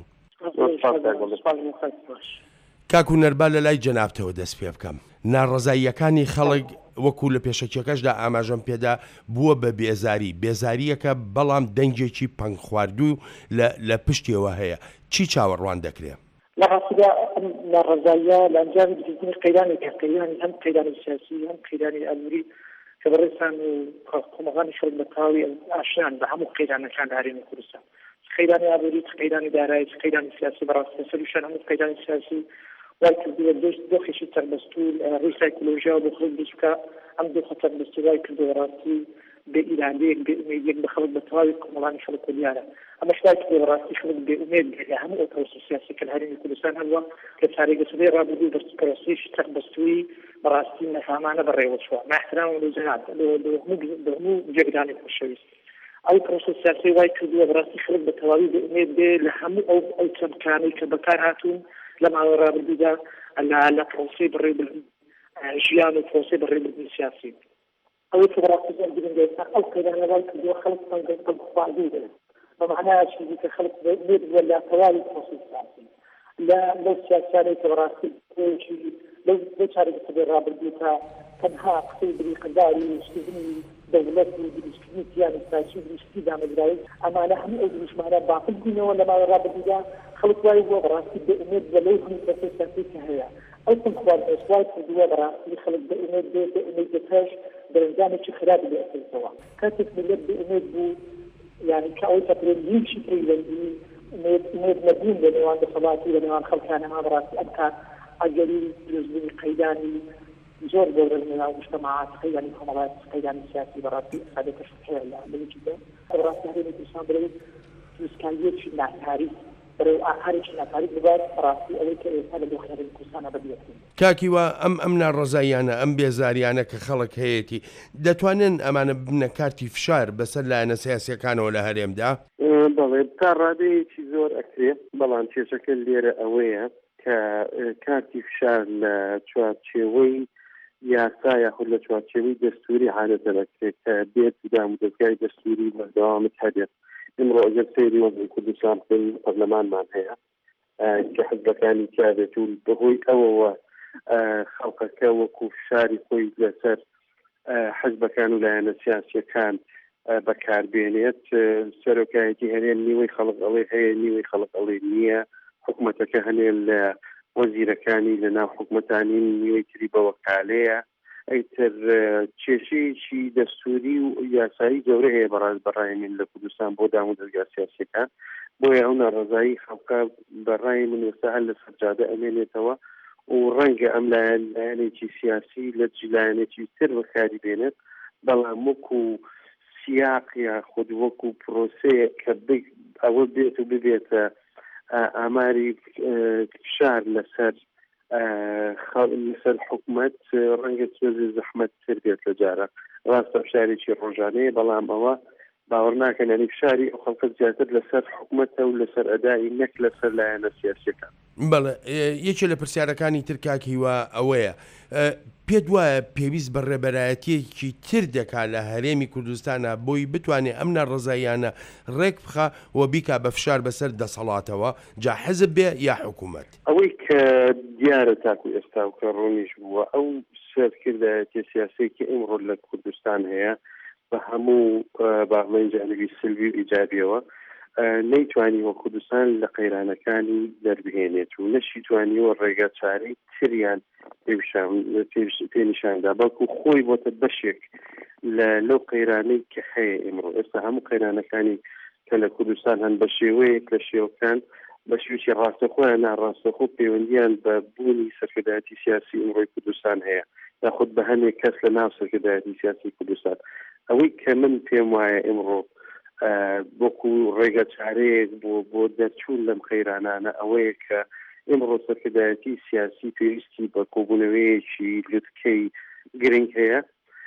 کاکوونەربا لە لای جەنابتەوە دەست پێ بکەم. ناڕزاییەکانی خەڵک وەکو لە پێشەکیەکەشدا ئاماژەم پێدا بووە بە بێزاری بێزاریەکە بەڵام دەنگێکی پەنگ خواردوو لە پشتیەوە هەیە چی چاوەڕوان دەکرێت؟
لە ڕاستیدا لە ڕزاییە لە ئەنجامی دروستنی قەیرانی قەیرانی هەم قەیرانی سیاسی هەم قەیرانی ئەلووری کە بەڕێستان و کۆمەڵانی خەڵک بە تەواوی ئاشیان بە هەموو قەیرانەکان هەرێمی کوردستان قەیرانی ئابووری قەیرانی دارایی قەیرانی سیاسی بەڕاستی سەروشان هەموو قەیرانی سیاسی وای کردووە دۆخێکی تەربەستوو ڕووی سایکۆلۆژیا بۆ خەڵک بچکە ئەم دۆخە تەربەستی وای کردووە ڕاستی بێ ئیرادەیەک بێ ئومێدیەک بە خەڵک بە تەواوی کۆمەڵانی خەڵک دیارە ئەمەش وای کردووە ڕاستی خەڵک بێ ئومێد بێ لە هەموو ئۆتۆرسی سیاسی کە هەرێمی کوردستان هەروە کە چارەگەسەدەی ڕابردوو دەستپەرستیی تەربەستووی بەڕاستی نەفامانە بەڕێوە چووە ماحترام و لەجهات بە هەموو جێگدانی خۆشەویست ئەو پرۆسە سیاسی وای کردووە بەڕاستی خەڵک بە تەواوی بێ ئومێد بێ لە هەموو ئەو ئەو چەمکانەی کە بەکار هاتوون لە ماوەی ڕابردوودا لە پرۆسەی بەڕێوەبردنی ژیان و پرۆسەی بەڕێوەبردنی سیاسی ئەوەی کە بەڕاستی گرنگە ئەو قەیرانە وای کردووە خەڵک پەنگ خواردوو دێت بمعنى شيء كخلق بيد ولا توالي خصوص سياسي لا لو سياسي كراسي شيء لو لو شارك في الرابط بيتا تنها قصيد بقداري يشتغلني دولتي بيشتغلني يعني سياسي بيشتغل عمل جاي أما نحن أدري معنا باقي الدنيا ولا ما الرابط بيتا خلق واي هو براسي بأمد ولا يهم كسر سياسي كهيا أيضا خوار أسواي في الدول براسي خلق بأمد بأمد بتاج برنامج خراب بيأثر سوا كاتب ملت بأمد بو يعني كأول تقريبا يمشي تقريبا ميد ميد مدين لنوان بصلاتي لنوان خلقانا ما براسي أبكى أجري جزء قيداني زور دور من المجتمعات قيداني كمالات قيداني سياسي براسي هذا تشكيل اللي جدا براسي هذه الإنسان بري مسكالية شيء مع تاريخ بري آخر شيء مع تاريخ ببعض براسي أول كأنسان دخل الكوسانة بديتين
کاکیوە ئەم ئەم ناڕزاییانە ئەم بێزاریانە کە خەڵک هەیەی دەتوانن ئەمانە بنە کارتی فشار بەسەر لایەنە سیاسیەکانەوە لە هەرێمدا
بەڵێ تا ڕادەیەکی زۆر ئەکرێت بەڵام کێشەکە لێرە ئەوەیە کە کارتی فشار لە چوارچێوەی یاسا یاخود لە چوارچێوەی دەستوری حالەتە دەکرێت کە بێت دام و دەستگای دەستوری بەردەوامت هەبێت ئێمڕۆ ئەگەر سەیری وەزی کوردستان بکەین پەرلەمانمان هەیە کە حزبەکانی تیاابێت و بەهۆی ئەوەوە خەڵکەکە وەکو فشاری خۆی لەسەر حزبەکان و لایەنە سیاسیەکان بەکاربێنێت سەرۆکایەتی هەنێن نیوەی خەڵک ئەڵێ هەیە نیوەی خەڵک ئەڵێ نییە حکوومەتەکە هەنێن لە وەزیرەکانی لە ناو حکوومەتانی نیوەی تری بە وەکالەیە ئەیتر کێشەیەکی دەستوری و یاسایی گەورە هەیە بەڕاست بەڕای من لە کوردستان بۆ دام و دەستگا سیاسیەکان بۆیە ئەو ناڕزایی خەڵکە بەڕای من ئێستا هەر لە سەرجادە ئەمێنێتەوە و ڕەنگە ئەم لایەنێکی سیاسی لە جلایەنێکی تر بەکاری بێنێت بەڵام وەکو سیاق یا خود وەکو پرۆسەیە کە ئەوە بێت و ببێتە ئاماری فشار لەسەر لەسەر حکوومەت ڕەنگە چێزی زەحمەت تر بێت لە جارە ڕاستە فشارێکی ڕۆژانەیە بەڵام ئەوە باوەڕ ناکەن ینی فشاری ئەو خەڵکە زیاتر لەسەر حکوومەتە و لەسەر ئەدای نەک لەسەر لایەنە سیاسیەکان
بەڵێ یەکێ لە پرسیارەکانی ترکاکیوە ئەوەیە پێت وایە پێویست بە ڕێبەرایەتیەکی تر دەکات لە هەرێمی کوردستانە بۆی بتوانێت ئەم ناڕزاییانە ڕێک بخە و بیکا بە فشار بەسەر دەسەڵاتەوە جا حزب بێ یا حکوومەت
ئەوەی کە دیارە تاکو ئێستا و کە ڕوونیش بووە ئەو سەرکردایەتی سیاسەیەکی ئەمڕۆ لە کوردستان هەیە بە هەموو باڵێن جانبی سلبی و ئیجابیەوە نەیتوانی وە کوردستان لە قەیرانەکانی دەربهێنێت و نەشی توانیوە ڕێگە چارەی تریان پێنیشاندا بەڵکو خۆی بۆتە بەشێک لە لەو قەیرانەی کە هەیە ئێمڕۆ ئێستا هەموو قەیرانەکانی کە لە کوردستان هەن بە شێوەیەک لە شێوەکان بە شێوکی ڕاستەخۆیان ناڕاستەخۆ پەیوەندیان بە بوونی سەرکردایەتی سیاسی ئێمڕۆی کوردستان هەیە یاخود بە هەندێک کەس لە ناو سەرکردایەتی سیاسی کوردستان ئەوەی کە من پێم وایە ئێمڕۆ بۆکو ڕێگە چارەیەک بۆ بۆ دەرچوون لەم خەیرانانە ئەوەیە کە ئێمڕۆ سەرکردایەتی سیاسی پێویستی بە کۆبوونەوەیەکی لوتکەی گرنگ هەیە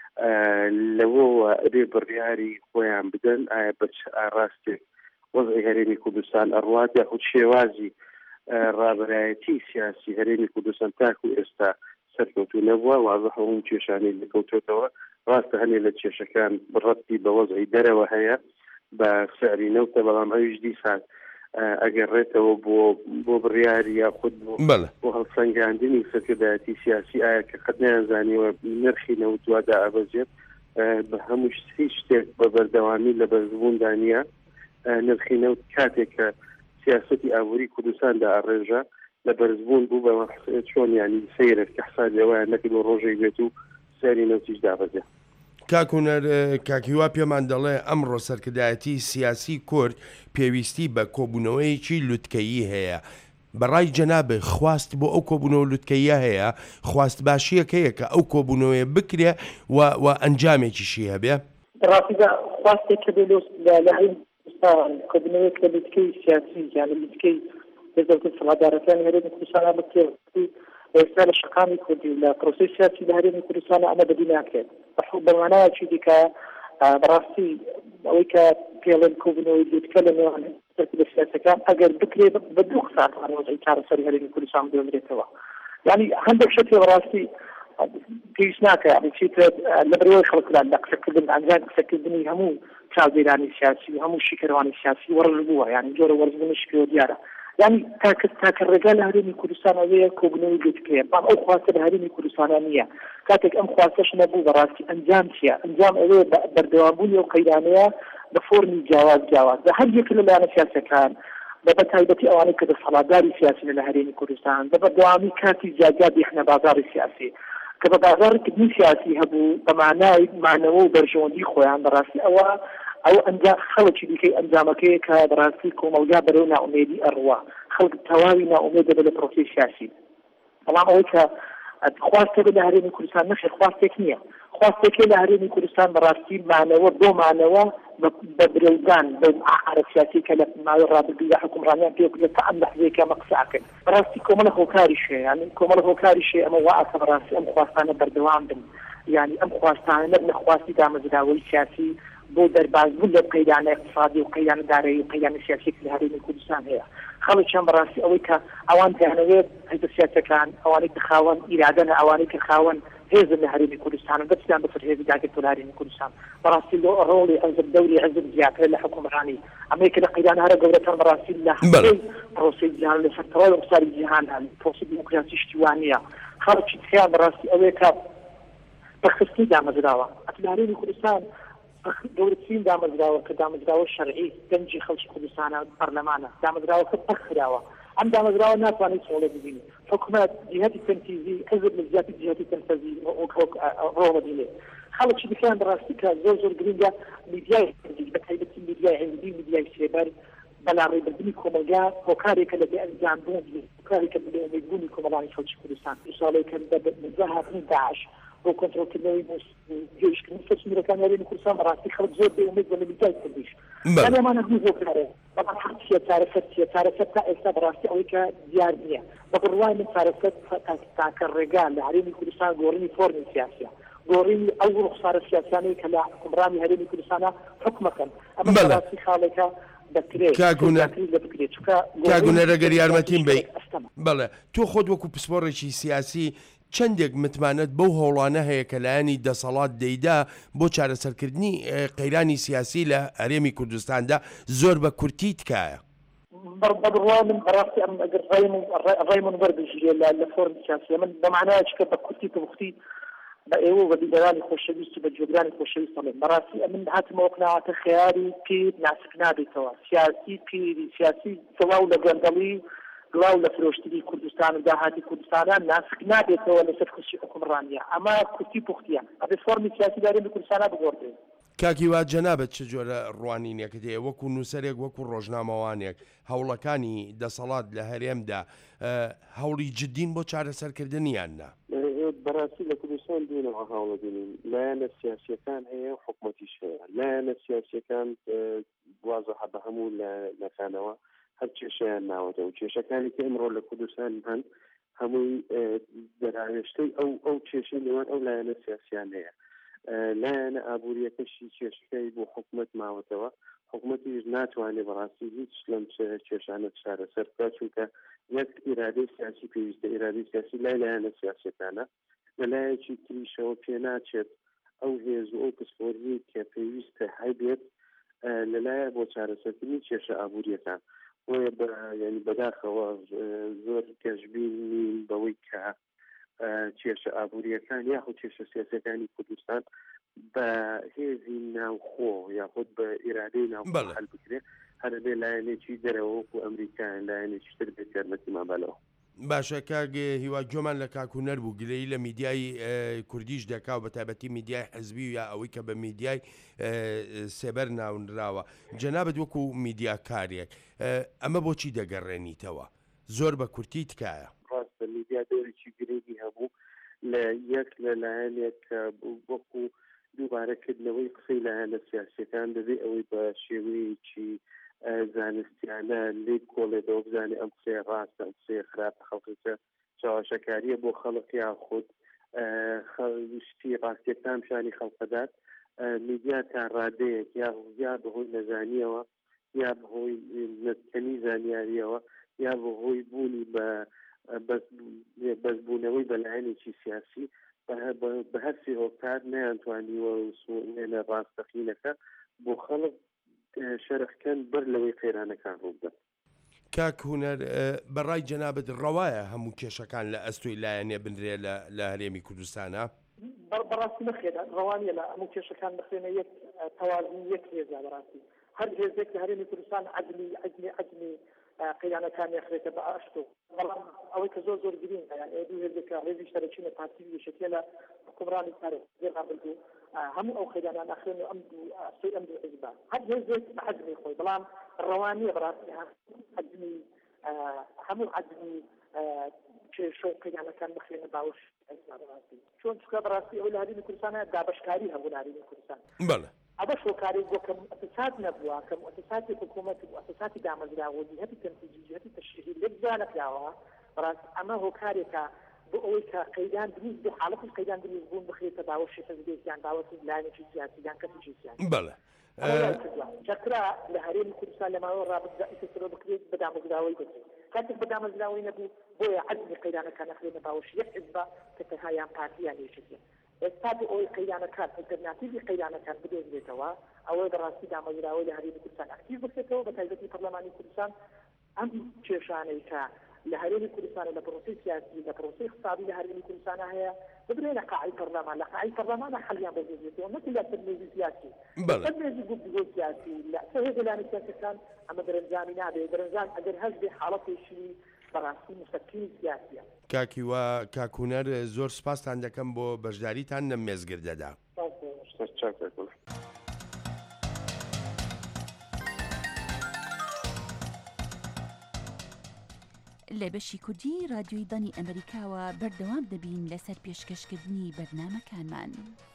لەوەوە ئەبێ بڕیاری خۆیان بدەن ئایا بە ئاراستێک وەزعی هەرێمی کوردستان ئەڕوات یاخود شێوازی ڕابەرایەتی سیاسی هەرێمی کوردستان تاکو ئێستا سەرکەوتوو نەبووە وازە هەموو کێشانەی لەکەوتێتەوە ڕاستە هەنێ لە کێشەکان بڕەتی بە وەزعی دەرەوە هەیە بە سەری نەوتە بەڵام ئەویش دیسان ئەگەڕێتەوە بۆ بۆ بڕیاری یاخود بۆ هەڵسەنگاندنی سەرکردایەتی سیاسی ئایا کە قەت نەیانزانیوە نرخی نەوت دوادا ئەبەجێت بە هەموو هیچ شتێک بە بەردەوامی لە بەرزبووندا نییە نرخی نەوت کاتێک کە سیاسەتی ئابووری کوردستاندا ئاڕێژە لە بەرزبوون بوو بە چۆن ینی سەیرە کە حسابیەوەیان نەکرد بۆ ڕۆژێک بێت و سەری نەوتیش دابەزێ.
کاکوونەر کاکیوا پێمان دەڵێ ئەمڕۆ سەرکردایەتی سیاسی کورد پێویستی بە کۆبوونەوەیەکی لوتکەیی هەیە. بەڕای جەنابێ خواست بۆ ئەو کۆبوونەوە لوتکەیە هەیە، خواست باشیەک هەیە کە ئەو کۆبوونەوەیە بکرێ و ئەنجامێکیشی هەبێ.
ڕاستیدا خواستێک کە لە کوردستان کۆبوونەوەیەک لە لوتکەی سیاسی یان لە لوتکەی دەوڵەتی سەڵاتدارەکانی هەرێمی کوردستان بکرێ ئێستا لە شقامی کوردی لە پرۆسەی سیاسی لە هەرێمی کوردستان ئەمە بەدی ناکرێت بەمانایەکی دیکە بەڕاستی ئەوەی کە پێڵێن کۆبوونەوەی لوتکە لە نێوان لە سیاسەکان ئەگەر بکرێت بە دوو قسان ڕۆژەی چارەسەری هەرێمی کوردستان بدۆزرێتەوە. یعنی هەندێک شتێ بەڕاستی پێویست ناکە بچیترێت لە بەرەوەی خەڵکدا لە قسەکردن ئەنجام قسەکردنی هەموو چاودێرانی سیاسی و هەموو شیکەروانی سیاسی وەرز بووە، یعنی جۆرە وەرزبوونیش پێوە دیارە. یعنی تاکە تاکە ڕێگا لە هەرێمی کوردستان ئەوەیە کۆبوونەوەی لوتکەیە، بەڵام ئەو خواستە لە هەرێمی کوردستان نییە. کاتێک ئەم خواستەش نەبوو بەڕاستی ئەنجام چییە؟ ئەنجام ئەوەیە بەردەوامبوونی ئەو قەیرانەیە بە فۆرمی جیاواز جیاواز لە هەر یەک لەلایەنە سیاسەکان بە بەتایبەتی ئەوانەی کە دەسەڵاتداری سیاسی لە هەرێمی کوردستان بە بەردەوامی کاتی جاگا بێخنە بازاڕی سیاسی کە بە بازاڕکردنی سیاسی هەبوو بە مانای مانەوە و بەرژەوەندی خۆیان بەڕاستی ئەوە ئەو ئەنجام خەڵکی دیکەی ئەنجامەکەی کە بەڕاستی کۆمەلگا بەرەو ناومێدی ئەڕوا خەڵک تەواوی ناومێد دەبێت لە پرۆسەی سیاسی. بەڵام ئەوەی کە خواستێک لە هەرێمی کوردستان نەخێ خواستێک نییە، خواستێکی لە هەرێمی کوردستان بەڕاستی مانەوە بۆ مانەوە بە برەودان بە ئاعارە سیاسی کە لە ماوەی ڕابردووی لە حکومڕانیان پێ بکرێت تا ئەم لەحظەیەکە ئەمە قسەکەن بەڕاستی کۆمەڵە هۆکاریش هەیە، یعنی کۆمەڵە هۆکاریش هەیە ئەمە وایە بەڕاستی ئەم خواستانە بەردەوام بن، یعنی ئەم خواستانە نەک لە خواستی دامەزراوەی سیاسی بۆ دەربازبوون لە قەیرانە اقتصادی و قەیرانە دارایی و قەیرانە سیاسی لە هەرێمی کوردستان هەیە. خەڵکیان بەڕاستی ئەوەی کە ئەوان دەیانەوێت هەیدە سیاسەکان ئەوانەی کە خاوەن ئیرادەنە ئەوانەی کە خاوەن هێزن لە هەرێمی کوردستان دەستیان بەسەر هێزی داگرتووە لە هەرێمی کوردستان بەڕاستی لۆ ڕۆڵی حزب دەوری حزب زیاتر لە حکومڕانی ئەمریکا لە قەیرانە هەرە گەورەتر بەڕاستی لە پرۆسەی جیهان لە سەرتەڕای ئەقتصادی جیهان پرۆسەی دیموکراسی شتیوانیە. خەڵکی تکیان بەڕاستی ئەوەیە کە بەخستی دامەزراوە لە هەرێمی کوردستان گەورەترین دامەزراوە کە دامەزراوە شەرعی دەنجی خەڵکی کوردستانە پەرلەمانە دامەزراوەکە پەخراوە. ئەم دامەزراوە ناتوانێت سۆڵێ ببینێت حکوومەت جیهەتی تەنفیزی حزب لە زیاتی جیهەتی تەنفیزی ڕۆڵە بینێت. خەڵکی دیکەیان بەڕاستی کە زۆر زۆر گرنگە میدیای هەندی بەتایبەتی میدیای هەندی میدیای سێبەر بەلاڕێبردنی کۆمەلگا هۆکارێکە لەبێ ئەنجامبوون هۆکارێکە بەبێ ئومێدبوونی کۆمەڵانی خەڵکی کوردستان ساڵێکە بە هاتنی داعش بۆ کۆنتڕۆلکردنەوەی گەیشتنی سەرچینەکانی هەرێمی کوردستان بەڕاستی خەڵک زۆر بێئومێد بە لە میدیای کوردیش ئەمانە دوو هۆکارە بەڵام هەرچیە چارەسەر چیە چارەسەر تا ئێستا بەڕاستی ئەوەی کە دیار نییە بە بڕوای من چارەسەر تاکە ڕێگا لە هەرێمی کوردستان گۆڕینی فۆرمی سیاسیە گۆڕینی ئەو ڕوخسارە سیاسیانەی کە لە حکومڕانی هەرێمی کوردستانە حکومەکەن ئەمە بەڕاستی خاڵێکە
کاگونەرە گەر یارمەتیم بی بەڵێ تۆ خۆت وەکو پسپۆڕێکی سیاسی چەندێک متمانەت بەو هەوڵانە هەیە کە لایەنی دەسەڵات دەیدا بۆ چارەسەرکردنی قەیرانی سیاسی لە هەرێمی کوردستاندا زۆر بە کورتی تکایە؟
بەڕوا من بەڕاستی ئەم ئەگەر ڕێی من وەربژێ لە فۆرم سیاسی من بەمعنایەکی کە بە کورتی پوختی بە ئێوە بە بیدەرانی خۆشەویست و بە جێگرانی خۆشەویست دەڵێن بەڕاستی من هاتمەوە قناعەتە خەیاری پیر ناسک نابێتەوە سیاسی پیری سیاسی تەواو لە گەندەڵی گڵاو لە فرۆشتنی کوردستان و داهاتی کوردستانان ناسک نابێتەوە لەسەر کورسی حکومڕانیە ئەمە کورتی پوختیە ئەبێ فۆرمی سیاسی دارێن لە کوردستانە بگۆڕێت.
کاکیوا جەنابەت چ جۆرە ڕوانینێکت هەیە وەکو نووسەرێک وەکو ڕۆژنامەوانێک هەوڵەکانی دەسەڵات لە هەرێمدا هەوڵی جدین بۆ چارەسەرکردنیان نا؟
بەڕاستی لە کوردستان دوێنەوە هەوڵە بینین لایەنە سیاسیەکان هەیە و حکومەتیش هەیە لایەنە سیاسیەکان وازەحە بە هەموو لەکانەوە هەر کێشەیان ناوەتەوە و کێشەکانی کە ئەمڕۆ لە کوردستان هەن هەمووی دەراوێشتەی ئەو ئەو کێشەی لەوان ئەو لایەنە سیاسیان هەیە لایەنە ئابوووریەکەشی کێشەکەی بۆ حکومەت ماوەتەوە حکومەتیش ناتوانێت بەڕاستی هیچ لەم کێشانە چارەسەر بکات چونکە یەک ئیرادەی سیاسی پێویستە ئیرادەی سیاسی لای لایەنە سیاسەکانە لەلایەکی تریشەوە پێ ناچێت ئەو هێز و ئەو پسپۆڕی کە پێویستە هەبێت لەلایە بۆ چارەسەرکردنی کێشە ئابووریەکان ینی بەداخەوە زۆر گەشتبینی بەوەی کە کێشە ئابوووریەکان یاخود کێشە سیاسەکانی کوردستان بە هێزی ناوخۆ یاخود بە ئیرادەی ناوخۆ هەل بکرێت هەر بێ لایەنێکی دەرەوە وەکو ئەمریکایان لایەنێکی تر بێت یارمەتیمان بەلەوە.
باشە کاگێ هیوا گوێمان لە کاکوونەر بوو گلەی لە میدیای کوردیش دەکا و بە تایبەتی میدیای حزبی و یا ئەوەی کە بە میدیای سێبەر ناونراوە جەنابەت وەکو میدیاکارێک ئەمە بۆچی دەگەڕێنیتەوە زۆر بە کورتی تکایە؟
ڕاستە میدیا دۆرێکی گرنگی هەبوو لە یەک لەلایەنێک وەکو دووبارەکردنەوەی قسەی لایەنە سیاسیەکان دەبێت ئەوەی بە شێوەیەکی زانستیانە لێ کۆڵێتەوە بزانێ ئەم قسەیە ڕاستە ئەم قسەیە خراپە خەڵکەکە چاوەشەکاریە بۆ خەڵک یاخود شتی ڕاستیەکان پیشانی خەڵکەدات میدیا تا ڕادەیەک یا بەهۆی نەزانیەوە یا بەهۆی نەتکەنی زانیاریەوە یا بەهۆی بوونی بە بەزبوونەوەی بەلایەنێکی سیاسی بە هەرسی هۆکار نەیانتوانیوە سوێنە ڕاستەقینەکە بۆ خەڵک شەرخکەن بەر لەوەی قەیرانەکان ڕووبدەن.
کاک هونەر بەڕای جەنابەت ڕەوایە هەموو کێشەکان لە ئەستۆی لایەنێ بنرێ لە هەرێمی کوردستانە؟
بەڕاستی نەخێدا ڕەوانیە لە هەموو کێشەکان بخوێنە یەک تەوازن یەک هێزە بەڕاستی هەر هێزێک لە هەرێمی کوردستان عەدلی عەدلی عەدلی قەیرانەکان یەخرێتە بە ئاشتۆ بەڵام ئەوەی کە زۆر زۆر گرنگە یعنی دوو هێزێکە هێزی شەرەکیە پارتی یەکێتیە لە حکومڕانی سەرێ بردو هەموو ئەو قەیرانان ئەخرێن و ئەم دوو ئەستۆی ئەم دوو حیزبە هەر هێزێک بە عەدلی خۆی بەڵام ڕەوانیە بەڕاستی عەدلی هەموو عەدلی کێشە و قەیرانەکان بخوێنە باوەش چۆن چکە بەڕاستی ئەوەی لە هەرێمی کوردستانە دابەشکاری هەبوو لە هەرێمی کوردستان.
بەڵێ
ئەوە شۆکاری بۆ کە مؤسسات نەبووە کە مؤسساتی حکوومەت و مؤسساتی دامەزراوەی هەتی تەنفیزی هەتی تەشریعی لێکجا نەکراوە بەڕاست ئەمە هۆکارێکە بۆ ئەوەی کە قەیدان دروست بوو حاڵەتی قەیدان دروست بوون بخرێتە باوەشی حزبێکیان باوەشی لایەنێکی سیاسییان کەسێکی سیاسی.
بەڵێ
چەکرا لە هەرێمی کوردستان لەماوە ڕابردە ئیسەسەرۆ بکرێت بە دامەزراوەی بکرێت کاتێک بە دامەزراوەی نەبوو بۆیە عەدلی قەیرانەکان نەخرێتە باوەشی یەک حیزبە کە تەنها یان پارتیان یەکێتیە. ئێستا بۆ ئەوەی قەیرانەکان ئەلتەرناتیڤی قەیرانەکان بدۆزرێتەوە ئەوەی بەڕاستی دامەزراوەی لە هەرێمی کوردستان ئاکتیڤ بکرێتەوە بە تایبەتی پەرلەمانی کوردستان ئەم کێشانەی کە لە هەرێمی کوردستانە لە پرۆسی سیاسی لە پرۆسی اقتصادی لە هەرێمی کوردستانە هەیە ببرێ لە قاعی پەرلەمان لە قاعی پەرلەمانە حەلیان بەدۆزرێتەوە نەک لە تەرمێزی سیاسی تەرمێزی گفتگۆ سیاسی لە هێز لایەنە سیاسەکان ئەمە دەرەنجامی نابێت دەرەنجام ئەگەر هەست بێ حاڵەتێکی بەڕاستی مستەقیمی سیاسیە.
کاکی وە کاکوونەر زۆر سپاسان دەکەم بۆ بەشداریتان لەم مێزگردەدا.
لە بەشی کوردی رادیۆی دانی ئەمریکاوە بەردەوام دەبین لەسەر پێشکەشکردنی بەرنامەکانمان.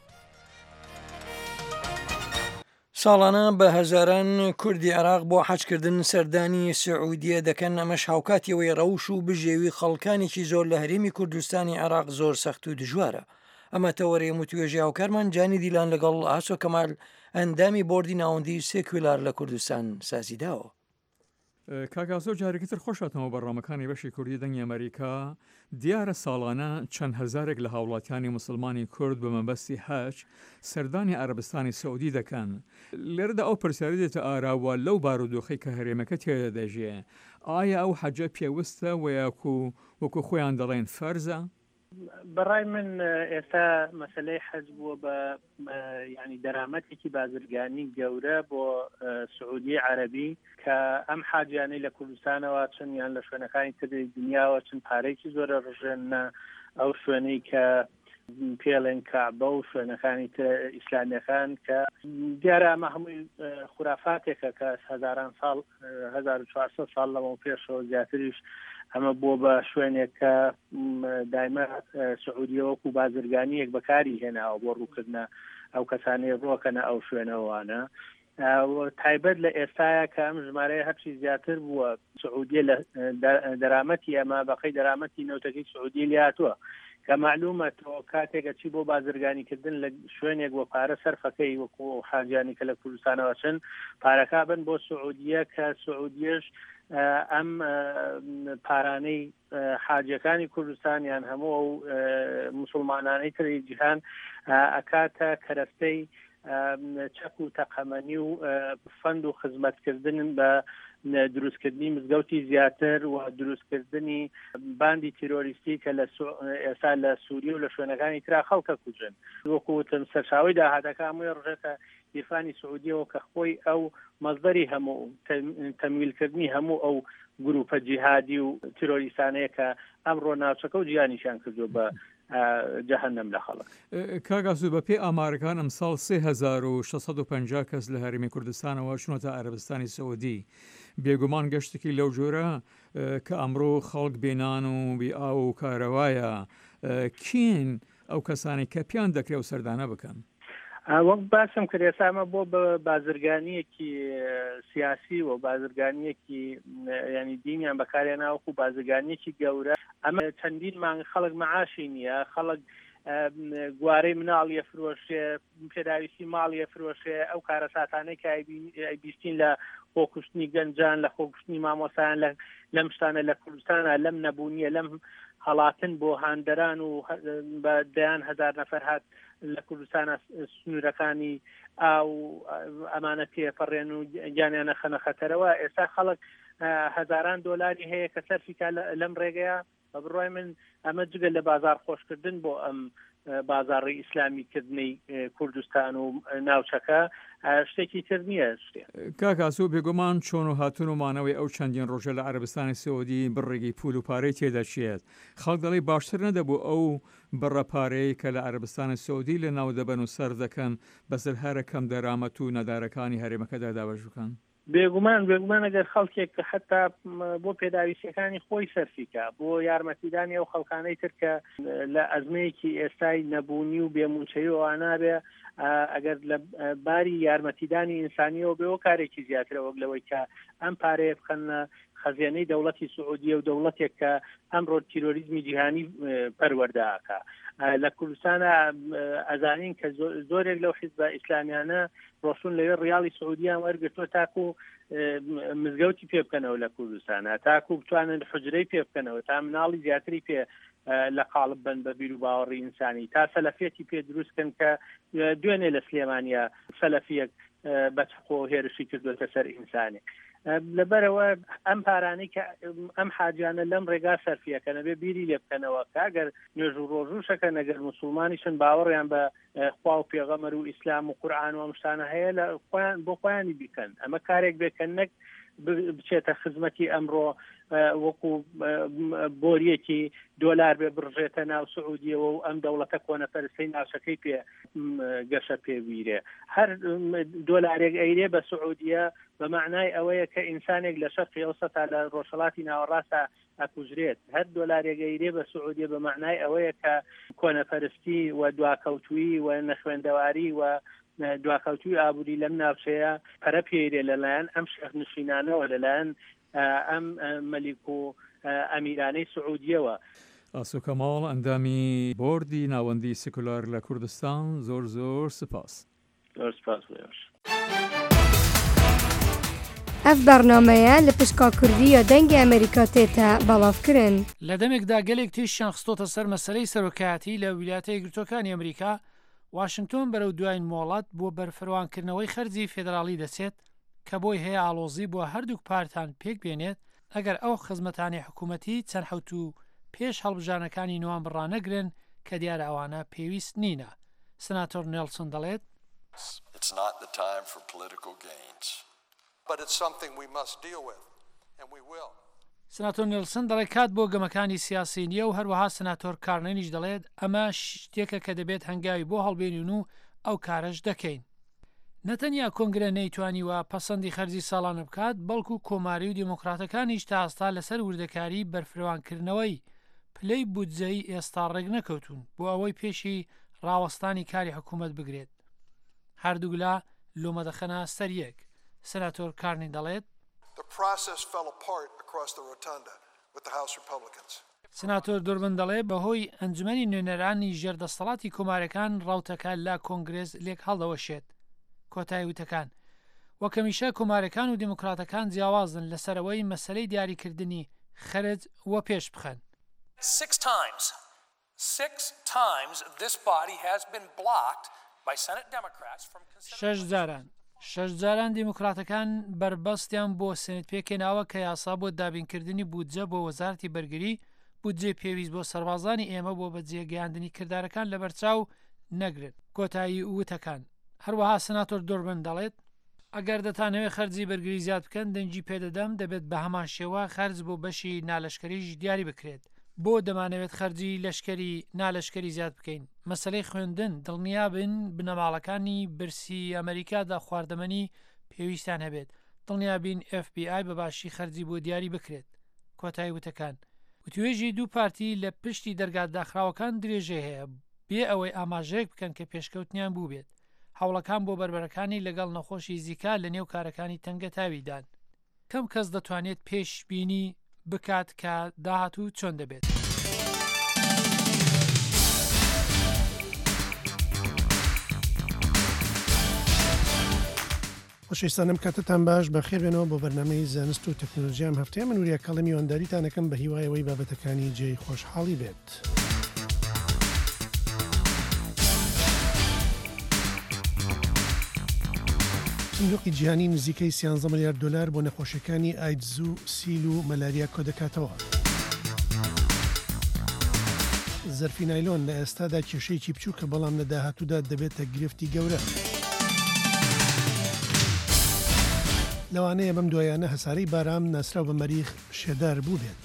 ساڵانە بە هەزاران کوردی عێراق بۆ حەجکردن سەردانی سعودیە دەکەن ئەمەش هاوکاتیەوەی ڕەوش و بژێوی خەڵکانێکی زۆر لە هەرێمی کوردستانی عێراق زۆر سەخت و دژوارە. ئەمە تەوەڕێ وتوێژی هاوکارمان جانی دیلان لەگەڵ ئاسۆ کەمال ئەندامی بۆردی ناوەندی سێکویلار لە کوردستان سازیداوە.
کاگازۆ جارێکتر خۆشاتەوە بەڕامەکانی بەشی کوردی دەنگی ئەمریکا دیارە ساڵانە چەند هەزارێک لە هاوڵاتیانی مسلمانی کورد بە مەبەستی حەج سەردانی عەرەبستانی سەعودی دەکەن. لێرەدا ئەو پرسیاری دێتە ئاراوە لەو بارودۆخەی کە هەرێمەکە تێدا دەژێ ئایا ئەو حەجە پێویستە و یاکو وەکو خۆیان دەڵێن فەرزە؟
بەڕای من ئێستا مەسلەی حەج بووە بە ینی دەرامەتێکی بازرگانی گەورە بۆ سعودی عەرەبی کە ئەم حاجیانەی لە کوردستانەوە چن یان لە شوێنەکانی تری دنیاوە چن پارێکی زۆرە ڕژێنە ئەو شوێنەی کە پێڵێن کەعبە و شوێنەکانی ئیسلامیەکان کە دیارە ئەمە هەمووی خورافاتێکە کە هەزاران ساڵ هەزار و چوارسەد ساڵ لەمەوە پێشەوە زیاتریش ئەمە بۆ بە شوێنێک کە دایمە سعودیە وەکو بازرگانیەک بەکاری هێناوە بۆ ڕووکردنە ئەو کەسانەی ڕۆکەنە ئەو شوێنەوەوانە تایبەت لە ئێستاە کە ئەم ژمارەیە هەرچی زیاتر بووە سعودیە لە دەرامەتی ئەمە بەقەی دەرامەتی نەوتەکەی سعودی لاتووە کە معلومە تۆ کاتێکە چی بۆ بازرگانیکردن لە شوێنێک بۆ پارە سەرفەکەی وەکو حاجیانی کە لە کوردستانەوە چن پارەکە بن بۆ سعودیە کە سعودیەش ئەم پارانەی حاجەکانی کوردستانیان هەموو و مسلمانانەی تری جیهان ئەکاتە کەرەستەی چەک و تەقەمەنی و فەند و خزمەتکردن بە دروستکردنی مزگەوتی زیاتر و دروستکردنی باندی تیرۆریستی کە لە ئێستا لە سووریە و لە شوێنەکانی ترا خەڵکە کوژن وەکوتم سەرچاوی داهاتەکە هەمووی ڕژێتە ئیرفانی سعودیەوە کە خۆی ئەو مەزدەری هەموو تەمویلکردنی هەموو ئەو گروپە جیهادی و تیرۆریستانەیە کە ئەمڕۆ ناوچەکە و جیانیشان کردو بە جەهەنەم لە خەڵک.
کاگاسو بە پێی ئامارەکان ئەمساڵ سێ هەزار و شەسەد و پەنجا کەس لە هەرێمی کوردستانەوە چونەتە عەرەبستانی سەعودی. بێگومان گەشتێکی لەو جۆرە کە ئەمڕۆ خەڵک بێنان و بێ ئاو و کارەوایە کین ئەو کەسانی کە پیان دەکرێت و سەردانە بکەن.
وەک باسم کرد ئێسامە بۆ بە بازرگانیەکی سیاسی و بازرگانیەکی ینی دینیان بەکارێناوەکو بازرگانیەکی گەورە ئەمە چەندین مانگ خەڵک مەعاشی نییە خەڵک گوارەی مناڵیە فرۆشێ پێداویستی ماڵیە فرۆشێ ئەو کارە ساتانەی کە ئەیبیستین لە خۆکوشتنی گەنجان لە خۆکوشتنی مامۆسایان لەم شتانە لە کوردستانە لەم نەبوونیە لەم هەڵاتن بۆ هاندەران و بە دەیان هەزار نەفەر هات لە کوردستانە سنوورەکانی ئاو ئەمانە تێپەڕێن و گیانیانە خەنە خەتەرەوە ئێستا خەڵک هەزاران دۆلاری هەیە کە سەرفیکا لەم ڕێگەیە بە بڕای من ئەمە جگە لە بازار خۆشکردن بۆ ئەم بازاڕی ئیسلامیکردنی کوردستان و ناوچەکە شتێکی تر نییە شتێ.
کاکاسو بێگومان چۆن و هاتون و مانەوەی ئەو چەندین ڕۆژە لە عەرەبستانی سەعودی بڕێگی پول و پارەی تێدەچێت خەڵک دەڵێ باشتر نەدەبوو ئەو بڕەپارەی کە لە عەرەبستانی سەعودی لە ناو دەبەن و سەر دەکەن بەسەر هەرە کەم دەرامەت و نەدارەکانی هەرێمەکەدا دابەش بکەن.
بێگومان بێگومان ئەگەر خەڵکێک کە حتا بۆ پێداویستەکانی خۆی سەرفیکە بۆ یارمەتیدانی ئەو خەڵکانەی تر کە لە ئەزمەیەکی ئێستای نەبوونی و بێمونچەیەوە نابێ ئەگەر لە باری یارمەتیدانی ئینسانیەوە بێەوە کارێکی زیاترە وەک لەوەی کە ئەم پارەیە بخەنە خەزیێنەی دەوڵەتی سعودیە و دەوڵەتێک کە ئەمڕۆ تیرۆریزمی جیهانی پەروەردەکە لە کوردستانە ئەزانین کە زۆرێک لەو حیزبە ئیسلامیانە ڕۆشون لەوێ ڕیاڵی سعودیان وەرگرتووە تاکو مزگەوتی پێ بکەنەوە لە کوردستانە تاکو بتوانن حجرەی پێ بکەنەوە تا مناڵی زیاتری پێ لە قاڵب بن بە بیر و باوەڕی ئینسانی تا سەلەفێتی پێ دروستکەن کە دوێنێ لە سلێمانیا سەلەفیەک بەچقۆ هێرشی کردوێتە سەر ئینسانی. لەبەرەوە ئەم پارانەی کە ئەم حاجیانە لەم ڕێگا سەرفیەکەنە بێ بیری لێ بکەنەوە کاگەر نوێژ و ڕۆژوشەکە نەگەر مسلمانیشن باوەڕیان بە خوا و پێغەمەر و ئیسلام و قورئان و ئەم شتانە هەیە لە خۆیان بۆ خۆیانی بیکەن ئەمە کارێک بێکەن نەک بچێتە خزمەتی ئەمڕۆ وەکو بۆریەکی دۆلار بێ بڕژێتە ناو سعودیەوە و ئەم دەوڵەتە کۆنەپەرستەی ناوچەکەی پێ گەشە پێویرێ هەر دۆلارێک ئەیرێ بە سعودیە بە معنای ئەوەیە کە ئینسانێک لە شەرقی ئەوسەتا لە ڕۆژهەڵاتی ناوەڕاستە ئەکوژرێت هەر دۆلارێک ئەیرێ بە سعودیە بە معنای ئەوەیە کە کۆنەپەرستی و دواکەوتوی و نەخوێندەواری و دواکەوتوی ئابووری لەم ناوچەیە پەرە پێیرێ لەلایەن ئەم شێخ نشینانەوە لەلایەن ئەم مەلیک و ئەمیرانەی سعودیەوە.
ئاسو کەماڵ ئەندامی بۆردی ناوەندی سکولار لە کوردستان زۆر زۆر سپاس.
زۆر سپاس بێش.
ئەف بەرنامەیە لە پشکا کوردیە دەنگی ئەمریکا تێتە بەڵافکردن.
لە دەمێکدا گەلێک تیشیان خستۆتە سەر مەسەلەی سەرۆکایەتی لە ویلایەتە یەکگرتووەکانی ئەمریکا واشنگتۆن بەرەو دوایین مۆڵەت بۆ بەرفەروانکردنەوەی خەرجی فێدراڵی دەچێت کە بۆی هەیە ئاڵۆزی بۆ هەردووک پارتان پێک بێنێت ئەگەر ئەو خزمەتانی حکوومەتی چەند حوت و پێش هەڵبژانەکانی نوان بڕانەگرن کە دیارە ئەوانە پێویست نینە. سناتۆر نێلسن دەڵێت سناتۆر نێلسن دەڵێت کات بۆ گەمەکانی سیاسی نییە و هەروەها سناتۆر کارنەنیش دەڵێت ئەمە شتێکە کە دەبێت هەنگاوی بۆ هەڵبێنین و ئەو کارەش دەکەین. نەتەنیا کۆنگرە نەیتوانیوە پەسەندی خەرجی ساڵانە بکات بەڵکو کۆماری و دیموکراتەکانیش تا ئێستا لەسەر وردەکاری بەرفرەوانکردنەوەی پلەی بودجەی ئێستا ڕێک نەکەوتون بۆ ئەوەی پێشی ڕاوەستانی کاری حکوومەت بگرێت. هەردووگلا لۆمەدەخەنە سەر یەک. سناتۆر کارنی دەڵێت سناتۆر دوربن دەڵێ بەهۆی ئەنجومەنی نوێنەرانی ژێردەسەڵاتی کۆمارەکان ڕاوتەکە لە کۆنگرێز لێک هەڵدەوەشێت. کۆتایی وتەکان وەکەمیشە کۆمارەکان و دیموکراتەکان جیاوازن لەسەرەوەی مەسەلەی دیاریکردنی خەرج وە پێش بخەن. شەش جاران
شەش جاران دیموکراتەکان بربەستیان بۆ سنت پێکێناوە کە یاسا بۆ دابینکردنی بودجە بۆ وەزارەتی بەرگری بودجێ پێویست بۆ سەربازانی ئێمە بۆ بەجێگەیاندنی کردارەکان لە بەرچاو نەگرن. کۆتایی وتەکان هەروەها سناتۆر دۆربن دەڵێت ئەگەر دەتانەوێت خەرجی بەرگری زیاد بکەن دەنگی پێدەدەم دەبێت بە هەمان شێوە خەرج بۆ بەشی نالەشکریش دیاری بکرێت. بۆ دەمانەوێت خەرجی لەشکری نالەشکری زیاد بکەین. مەسلەی خوێندن دڵنیا بن بنەماڵەکانی برسی ئەمریکادا خواردەمەنی پێویستیان هەبێت. دڵنیا بین ئف بی ئای بەباشی خەرجی بۆ دیاری بکرێت. کۆتایی وتەکان وتوێژی دوو پارتی لە پشتی دەرگات داخراوەکان درێژێ هەیە بێ ئەوەی ئاماژەیەک بکەن کە پێشکەوتنیان بوو بێت. هەوڵەکان بۆ بربەرەکانی لەگەڵ نەخۆشی زیکا لە نێو کارەکانی تەنگە تاویدان. کەم کەس دەتوانێت پێش بینی بکات کە داهاتوو چۆن دەبێت.
خۆشەویستانم کاتتان باش بە خێربێنەوە بۆ بەرنامەی زانست و تەکنۆلۆژیام هەفتەیە من وریە کەڵەمی وەنداریتانەکەم بە هیوایەوەی بابەتەکانی جێی خۆشحاڵی بێت. سندوقی جیهانی نزیکەی سیانزە ملیارد دلار بۆ نەخۆشیەکانی ئایدز و سیل و مەلاریا کۆ دەکاتەوە. زەرفی نایلۆن لە ئێستادا کێشەیەکی بچوو کە بەڵام لە داهاتوودا دەبێتە گرفتی گەورە. لەوانەیە بەم دوایانە هەسارەی بارام ناسراو بە مەریخ شێدار بوو بێت.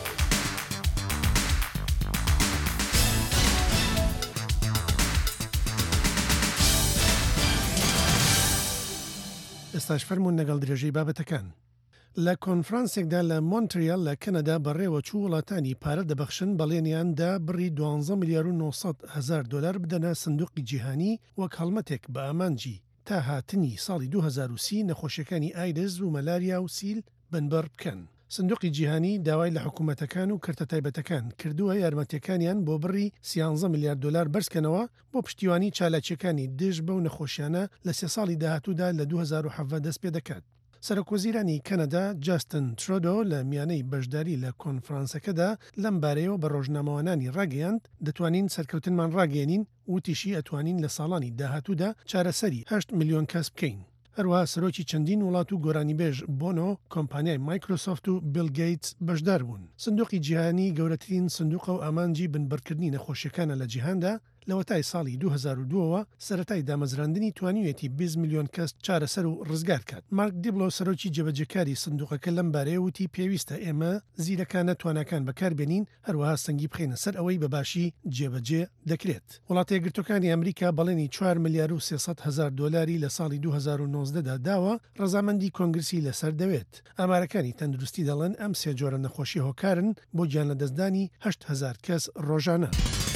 ئێستاش فەرمونون لەگەڵ درێژەی بابەتەکان. لە کۆنفرانسێکدا لە مۆنتریال لە کەنەدا بەڕێوە چوو وڵاتانی پارە دەبەخشن بەڵێنیاندا بڕی دوانزە ملیار و نۆسەد هەزار دلار بدەنە سندوقی جیهانی وەک هەڵمەتێک بە ئامانجی تا هاتنی ساڵی دوو هەزار و سی نەخۆشیەکانی ئایدز و مەلاریا و سیل بنبەر بکەن. سندوقی جیهانی داوای لە حکوومەتەکان و کردە تایبەتەکان کردووە یارمەتیەکانیان بۆ بڕی سیانزە ملیارد دلار بەرزکەنەوە بۆ پشتیوانی چالاکیەکانی دژ بەو نەخۆشیانە لە سێ ساڵی داهاتوودا لە دوو هەزار و حەڤە دەست پێ دەکات. سەرۆکوەزیرانی کەنەدا جاستن ترۆدۆ لە میانەی بەشداری لە کۆنفرانسەکەدا لەم بارەیەوە بە ڕۆژنامەوانانی ڕاگەیاند دەتوانین سەرکەوتنمان ڕاگەێنین وتیشی ئەتوانین لە ساڵانی داهاتوودا چارەسەری هەشت میلیۆن کەس بکەین. هەروەها سەرۆکی چەندین وڵات و گۆرانیبێژ بۆنۆ کۆمپانیای مایکرۆسۆفت و بیل گەیتس بەشدار بوون. سندوقی جیهانی گەورەترین سندوقە و ئامانجی بنبەرکردنی نەخۆشیەکانە لە جیهاندا لەوەتای ساڵی دوو هەزار و دووەوە سەرەتای دامەزراندنی توانیوێتی بیست میلیۆن کەس چارەسەر و ڕزگار کات. مارک دیبلۆ سەرۆکی جێبەجێکاری سندوقەکە لەم بارەیە وتی پێویستە ئێمە زیرەکانە توانەکان بەکاربێنین هەروەها سەنگی بخینە سەر ئەوەی بەباشی جێبەجێ دەکرێت. وڵاتە یەکگرتوەکانی ئەمریکا بەڵێنی چوار ملیار و سێسەد هەزار دۆلاری لە ساڵی دوو هەزار و نۆزدەدا داوە ڕەزامەندی کۆنگرسی لەسەر دەوێت. ئامارەکانی تەندروستی دەڵێن ئەم سێ جۆرە نەخۆشی هۆکارن بۆ گیان لە دەستدانی هەشت هەزار کەس ڕۆژانە.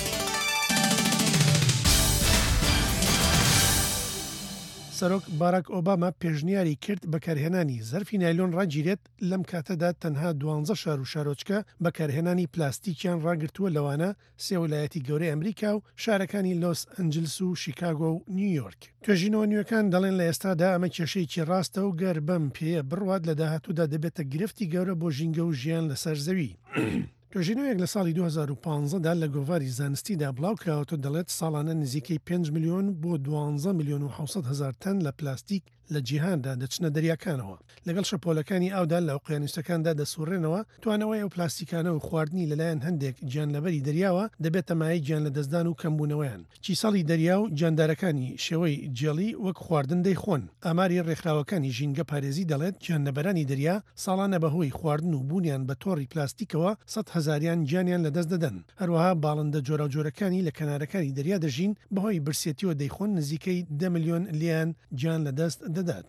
سەرۆک باراک ئۆباما پێشنیاری کرد بەکارهێنانی زەرفی نایلۆن ڕاگیرێت لەم کاتەدا تەنها دوانزە شار و شارۆچکە بەکارهێنانی پلاستیکیان ڕاگرتووە لەوانە سێ ویلایەتی گەورەی ئەمریکا و شارەکانی لۆس ئەنجلس و شیکاگۆ و نیویۆرک. توێژینەوە نیوەکان دەڵێن لە ئێستادا ئەمە کێشەیەکی ڕاستە و گەر بەم پێە بڕوات لە داهاتوودا دەبێتە گرفتی گەورە بۆ ژینگە و ژیان لەسەر زەوی. توێژینەوەیەک لە ساڵی دوو هەزار و پانزەدا لە گۆڤاری زانستیدا بڵاو کراوەتە دەڵێت ساڵانە نزیکەی پێنج میلیۆن بۆ دوانزە میلیۆن و حەوسەد هەزار تەن لە پلاستیک لە جیهاندا دەچنە دەریاکانەوە. لەگەڵ شەپۆلەکانی ئاودا لە ئۆقیانوسەکاندا دەسوڕێنەوە توانەوەی ئەو پلاستیکانە و خواردنی لەلایەن هەندێک گیانلەبەری دەریاوە دەبێتە مایە گیان لە دەستدان و کەمبوونەوەیان. چیسەڵی دەریا و گیاندارەکانی شێوەی جێڵی وەک خواردن دەیخۆن. ئاماری ڕێکخراوەکانی ژینگە پارێزی دەڵێت گیانلەبەرانی دەریا ساڵانە بەهۆی خواردن و بوونیان بە تۆڕی پلاستیکەوە سەد هەزاریان گیانیان لە دەست دەدەن. هەروەها باڵندە جۆرە جۆرەکانی لە کەنارەکانی دەریا دەژین بەهۆی برسێتیەوە دەیخۆن نزیکەی دە میلیۆن لیان گیان لە دەست دەدات.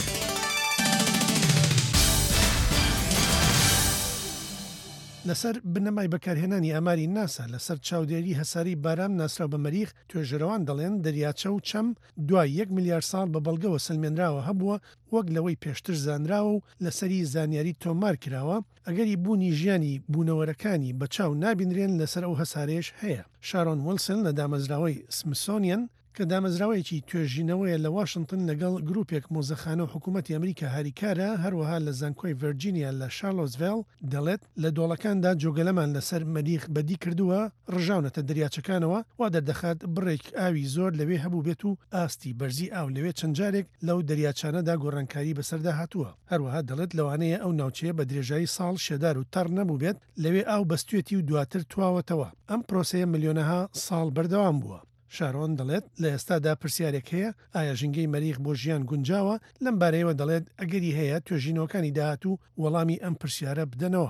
لەسەر بنەمای بەکارهێنانی ئاماری ناسا لەسەر چاودێری هەساری بارام ناسراو بە مەریخ توێژەرەوان دەڵێن دەریاچە و چەم دوای یەک میلیارد ساڵ بە بەڵگەوە سلمێنراوە هەبووە وەک لەوەی پێشتر زانراوە و لەسەری زانیاری تۆمار کراوە ئەگەری بوونی ژیانی بوونەوەرەکانی بە چاو نابینرێن لەسەر ئەو هەسارێش هەیە. شارۆن ویلسن لە دامەزراوەی سمسۆنیەن کە دامەزراوەیەکی توێژینەوەیە لە واشنگتن لەگەڵ گروپێک مۆزەخانە و حکوومەتی ئەمریکا هاریکارە هەروەها لە زانکۆی ڤەرجینیا لە شارلۆزڤێڵ دەڵێت لە دۆڵەکاندا جۆگەلەمان لەسەر مەریخ بەدی کردووە ڕژاونەتە دەریاچەکانەوە وا دەردەخات بڕێک ئاوی زۆر لەوێ هەبوو بێت و ئاستی بەرزی ئاو لەوێ چەند جارێک لەو دەریاچانەدا گۆڕانکاری بەسەردا هاتووە هەروەها دەڵێت لەوانەیە ئەو ناوچەیە بە درێژایی ساڵ شێدار و تەڕ نەبوو بێت لەوێ ئاو بەستوێتی و دواتر تواوەتەوە ئەم پرۆسەیە ملیۆنەها ساڵ بەردەوام بووە. شارۆن دەڵێت لە ئێستادا پرسیارێک هەیە ئایا ژینگەی مەریخ بۆ ژیان گونجاوە لەم بارەیەوە دەڵێت ئەگەری هەیە توێژینەوەکانی داهات و وەڵامی ئەم پرسیارە بدەنەوە.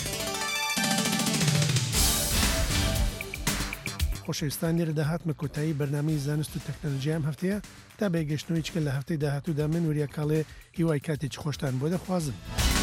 خۆشەویستان لێرە داهاتمە کۆتایی بەرنامەی زانست و تەکنەلۆژی ئەم هەفتەیە تا بێگەشتنەوەی چکە لە هەفتەی داهاتوودا من وریە کاڵێ هیوای کاتێکی خۆشتان بۆ دەخوازم.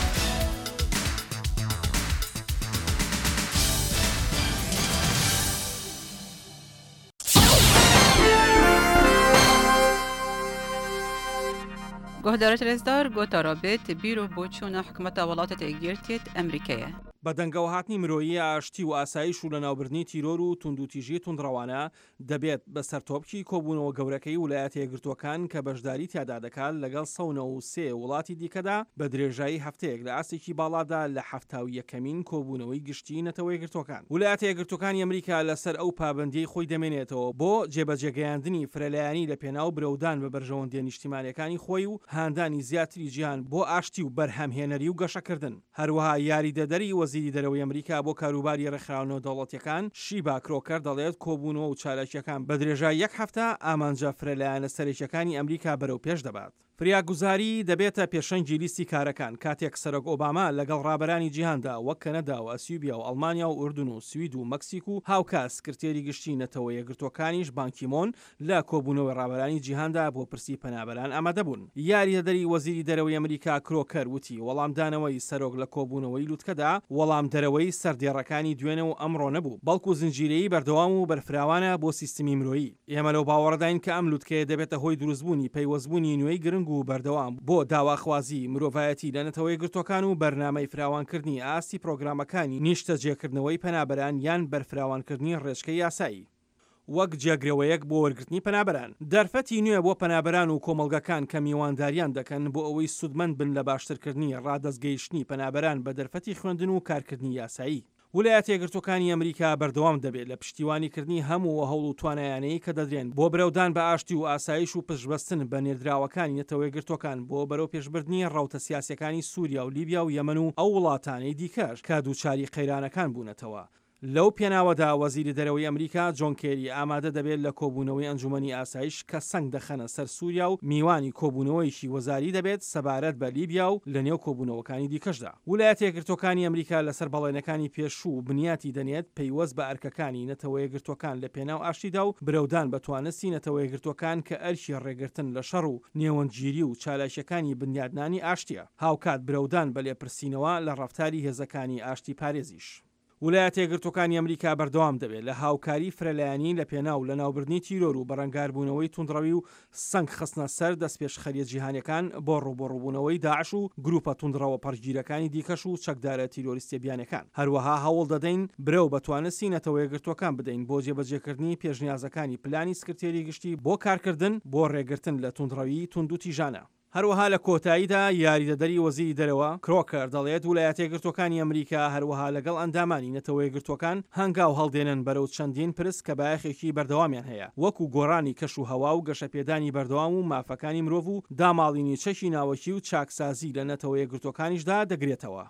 گهدارت رزدار گوتا رابط بیرو بۆچوونە حکومەتە وڵاتە تێگیرتێت ئەمریکایە.
بە دەنگەوە هاتنی مرۆیی ئاشتی و ئاسایش و لە ناوبردنی تیرۆر و توندوتیژی توندڕەوانە دەبێت بە سەرتۆپکی کۆبوونەوە گەورەکەی ویلایەتە یەکگرتووەکان کە بەشداری تیادا دەکات لەگەڵ سەونە و سێ وڵاتی دیکەدا بە درێژایی هەفتەیەک لە ئاستێکی باڵادا لە هەفتاوی یەکەمین کۆبوونەوەی گشتی نەتەوە یەکگرتووەکان. ویلایەتە یەکگرتووەکانی ئەمریکا لەسەر ئەو پابەندیی خۆی دەمێنێتەوە بۆ جێبەجێگەیاندنی فرەلایانی لە پێناو برەودان بە بەرژەوەندیە نیشتیمانیەکانی خۆی و هاندانی زیاتری جیهان بۆ ئاشتی و بەرهەمهێنەری و گەشەکردن. هەروەها یاریدەدەری وەزیری دەرەوەی ئەمریکا بۆ کاروباری ڕێکخراونەوە دەوڵەتیەکان شیبا کرۆکەر دەڵێت کۆبوونەوە و چالاکیەکان بە درێژای یەک هەفتە ئامانجە فرەلایەنە سەرەکیەکانی ئەمریکا بەرەو پێش دەبات. فریاگوزاری دەبێتە پێشەنگی لیستی کارەکان کاتێک سەرۆک ئۆباما لەگەڵ ڕابەرانی جیهاندا وەک کەنەدا و ئەسیوبیا و ئەڵمانیا و ئوردون و سوید و مەکسیک و هاوکاس سکرتێری گشتی نەتەوە یەکگرتووەکانیش بانکیمۆن لە کۆبوونەوەی ڕابەرانی جیهاندا بۆ پرسی پەنابەران ئامادە بوون. یاریدەدەری وەزیری دەرەوەی ئەمریکا کرۆکەر وتی وەڵامدانەوەی سەرۆک لە کۆبوونەوەی لوتکەدا وەڵام دەرەوەی سەردێڕەکانی دوێنە و ئەمڕۆ نەبوو بەڵکو زنجیرەیی بەردەوام و بەرفراوانە بۆ سیستمی مرۆیی. ئێمە لەو باوەڕداین کە ئەم لوتکەیە دەبێتە هۆی دروستبوونی پەیوەستبوونی نوێی گرنگ و بەردەوام بۆ داواخوازی مرۆڤایەتی لە نەتەوەی گرتوەکان و بەرنامەی فراوانکردنی ئاستی پرۆگرامەکانی نیشتەجێکردنەوەی پەنابەران یان بەرفراوانکردنی ڕێژکەی یاسایی. وەک جێگرەوەیەک بۆ وەرگرتنی پەنابەران دەرفەتی نوێ بۆ پەنابەران و کۆمەڵگەکان کە میوانداریان دەکەن بۆ ئەوەی سودمەند بن لە باشترکردنی ڕادەستگەیشتنی پەنابەران بە دەرفەتی خوێندن و کارکردنی یاسایی. ویلایەتە یەکگرتووەکانی ئەمریکا بەردەوام دەبێت لە پشتیوانیکردنی هەموو هەوڵ و توانایانەی کە دەدرێن بۆ برەودان بە ئاشتی و ئاسایش و پشتبەستن بە نێردراوەکانی نەتەوە یەکگرتووەکان بۆ بەرەو پێشبردننی ڕاوتە سیاسەکانی سووریا و لیبیا و یەمەن و ئەو وڵاتانەی دیکەش کە دووچاری قەیرانەکان بوونەتەوە. لەو پێناوەدا وەزیری دەرەوەی ئەمریکا جۆن کێری ئامادە دەبێت لە کۆبوونەوەی ئەنجومەنی ئاسایش کە سەنگ دەخەنە سەر سووریا و میوانی کۆبوونەوەیشی وەزاری دەبێت سەبارەت بە لیبیا و لە نێو کۆبوونەوەکانی دیکەشدا. ویلایەتە یەکگرتووەکانی ئەمریکا لەسەر بەڵێنەکانی پێشوو و بنیاتی دەنێت پەیوەست بە ئەرکەکانی نەتەوە یەکگرتووەکان لە پێناو ئاشتیدا و برەودان بە توانستی نەتەوە یەکگرتووەکان کە ئەرکی ڕێگرتن لە شەڕ و نێوەنگیری و چالاشەکانی بنیادنانی ئاشتیە هاوکات برەودان بە لێپرسینەوە لە ڕەفتاری هێزەکانی ئاشتی پارێزیش. ویلایەتە یەکگرتووەکانی ئەمریکا بەردەوام دەبێت لە هاوکاری فرەلایانی لە پێناو لە ناوبردنی تیرۆر و بەڕەنگاربوونەوەی توندڕەوی و سەنگ خستنە سەر دەستپێشخەریە جیهانیەکان بۆ ڕوبەڕووبوونەوەی داعش و گروپە توندڕەوە پەرگیرەکانی دیکەش و چەکدارە تیرۆریستێبیانەکان. هەروەها هەوڵ دەدەین برەو بە توانستی نەتەوە یەکگرتووەکان بدەین بۆ جێبەجێکردنی پێشنیازەکانی پلانی سکرتێری گشتی بۆ کارکردن بۆ ڕێگرتن لە توندڕەوی تونند و تیژانە. هەروەها لە کۆتاییدا یاریدەدەری وەزیری دەرەوە کرۆکەر دەڵێت ویلایەتە یەکگرتووەکانی ئەمریکا هەروەها لەگەڵ ئەندامانی نەتەوە یەکگرتووەکان هەنگاو هەڵدێنن بەرەو چەندین پرس کە بایەخێکی بەردەوامیان هەیە وەکو گۆڕانی کەش و هەوا و گەشەپێدانی بەردەوام و مافەکانی مرۆڤ و داماڵینی چەکی ناوەکی و چاکسازی لە نەتەوە یەکگرتووەکانیشدا دەگرێتەوە.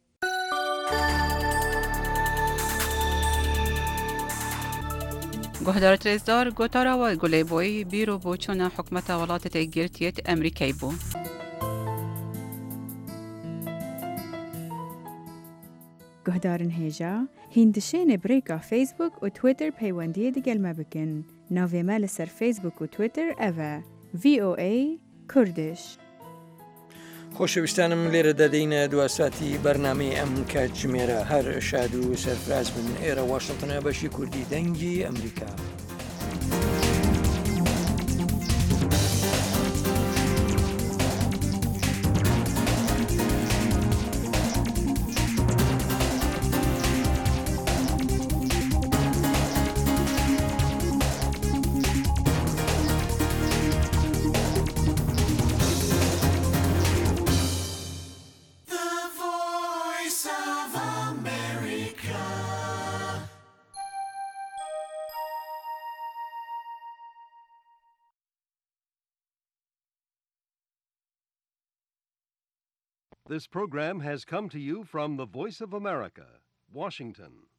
گهدارت رزدار گوتاراوە گولەیبۆی بیرۆ بۆچوونە حکومەتە وڵاتە تێگیرتێت ئەمریکای بوو.
گهدارن هێژا هیندشێنێ برێکا فیسبوک و تویتر پەیوەندیە دەگەلمە بکەن. ناوێمە لەسەر فیسبوک و تویتر ئەڤە ڤی ئۆ ئەی کوردش.
خۆشەویستانم لێرە دەدەینە دواساتی بەرنامەی ئەم کاتژمێرە هەر شاد و سەرفراز بن ئێرە واشنگتنە بەشی کوردی دەنگی ئەمریکا.
This program has come to you from the Voice of America, Washington.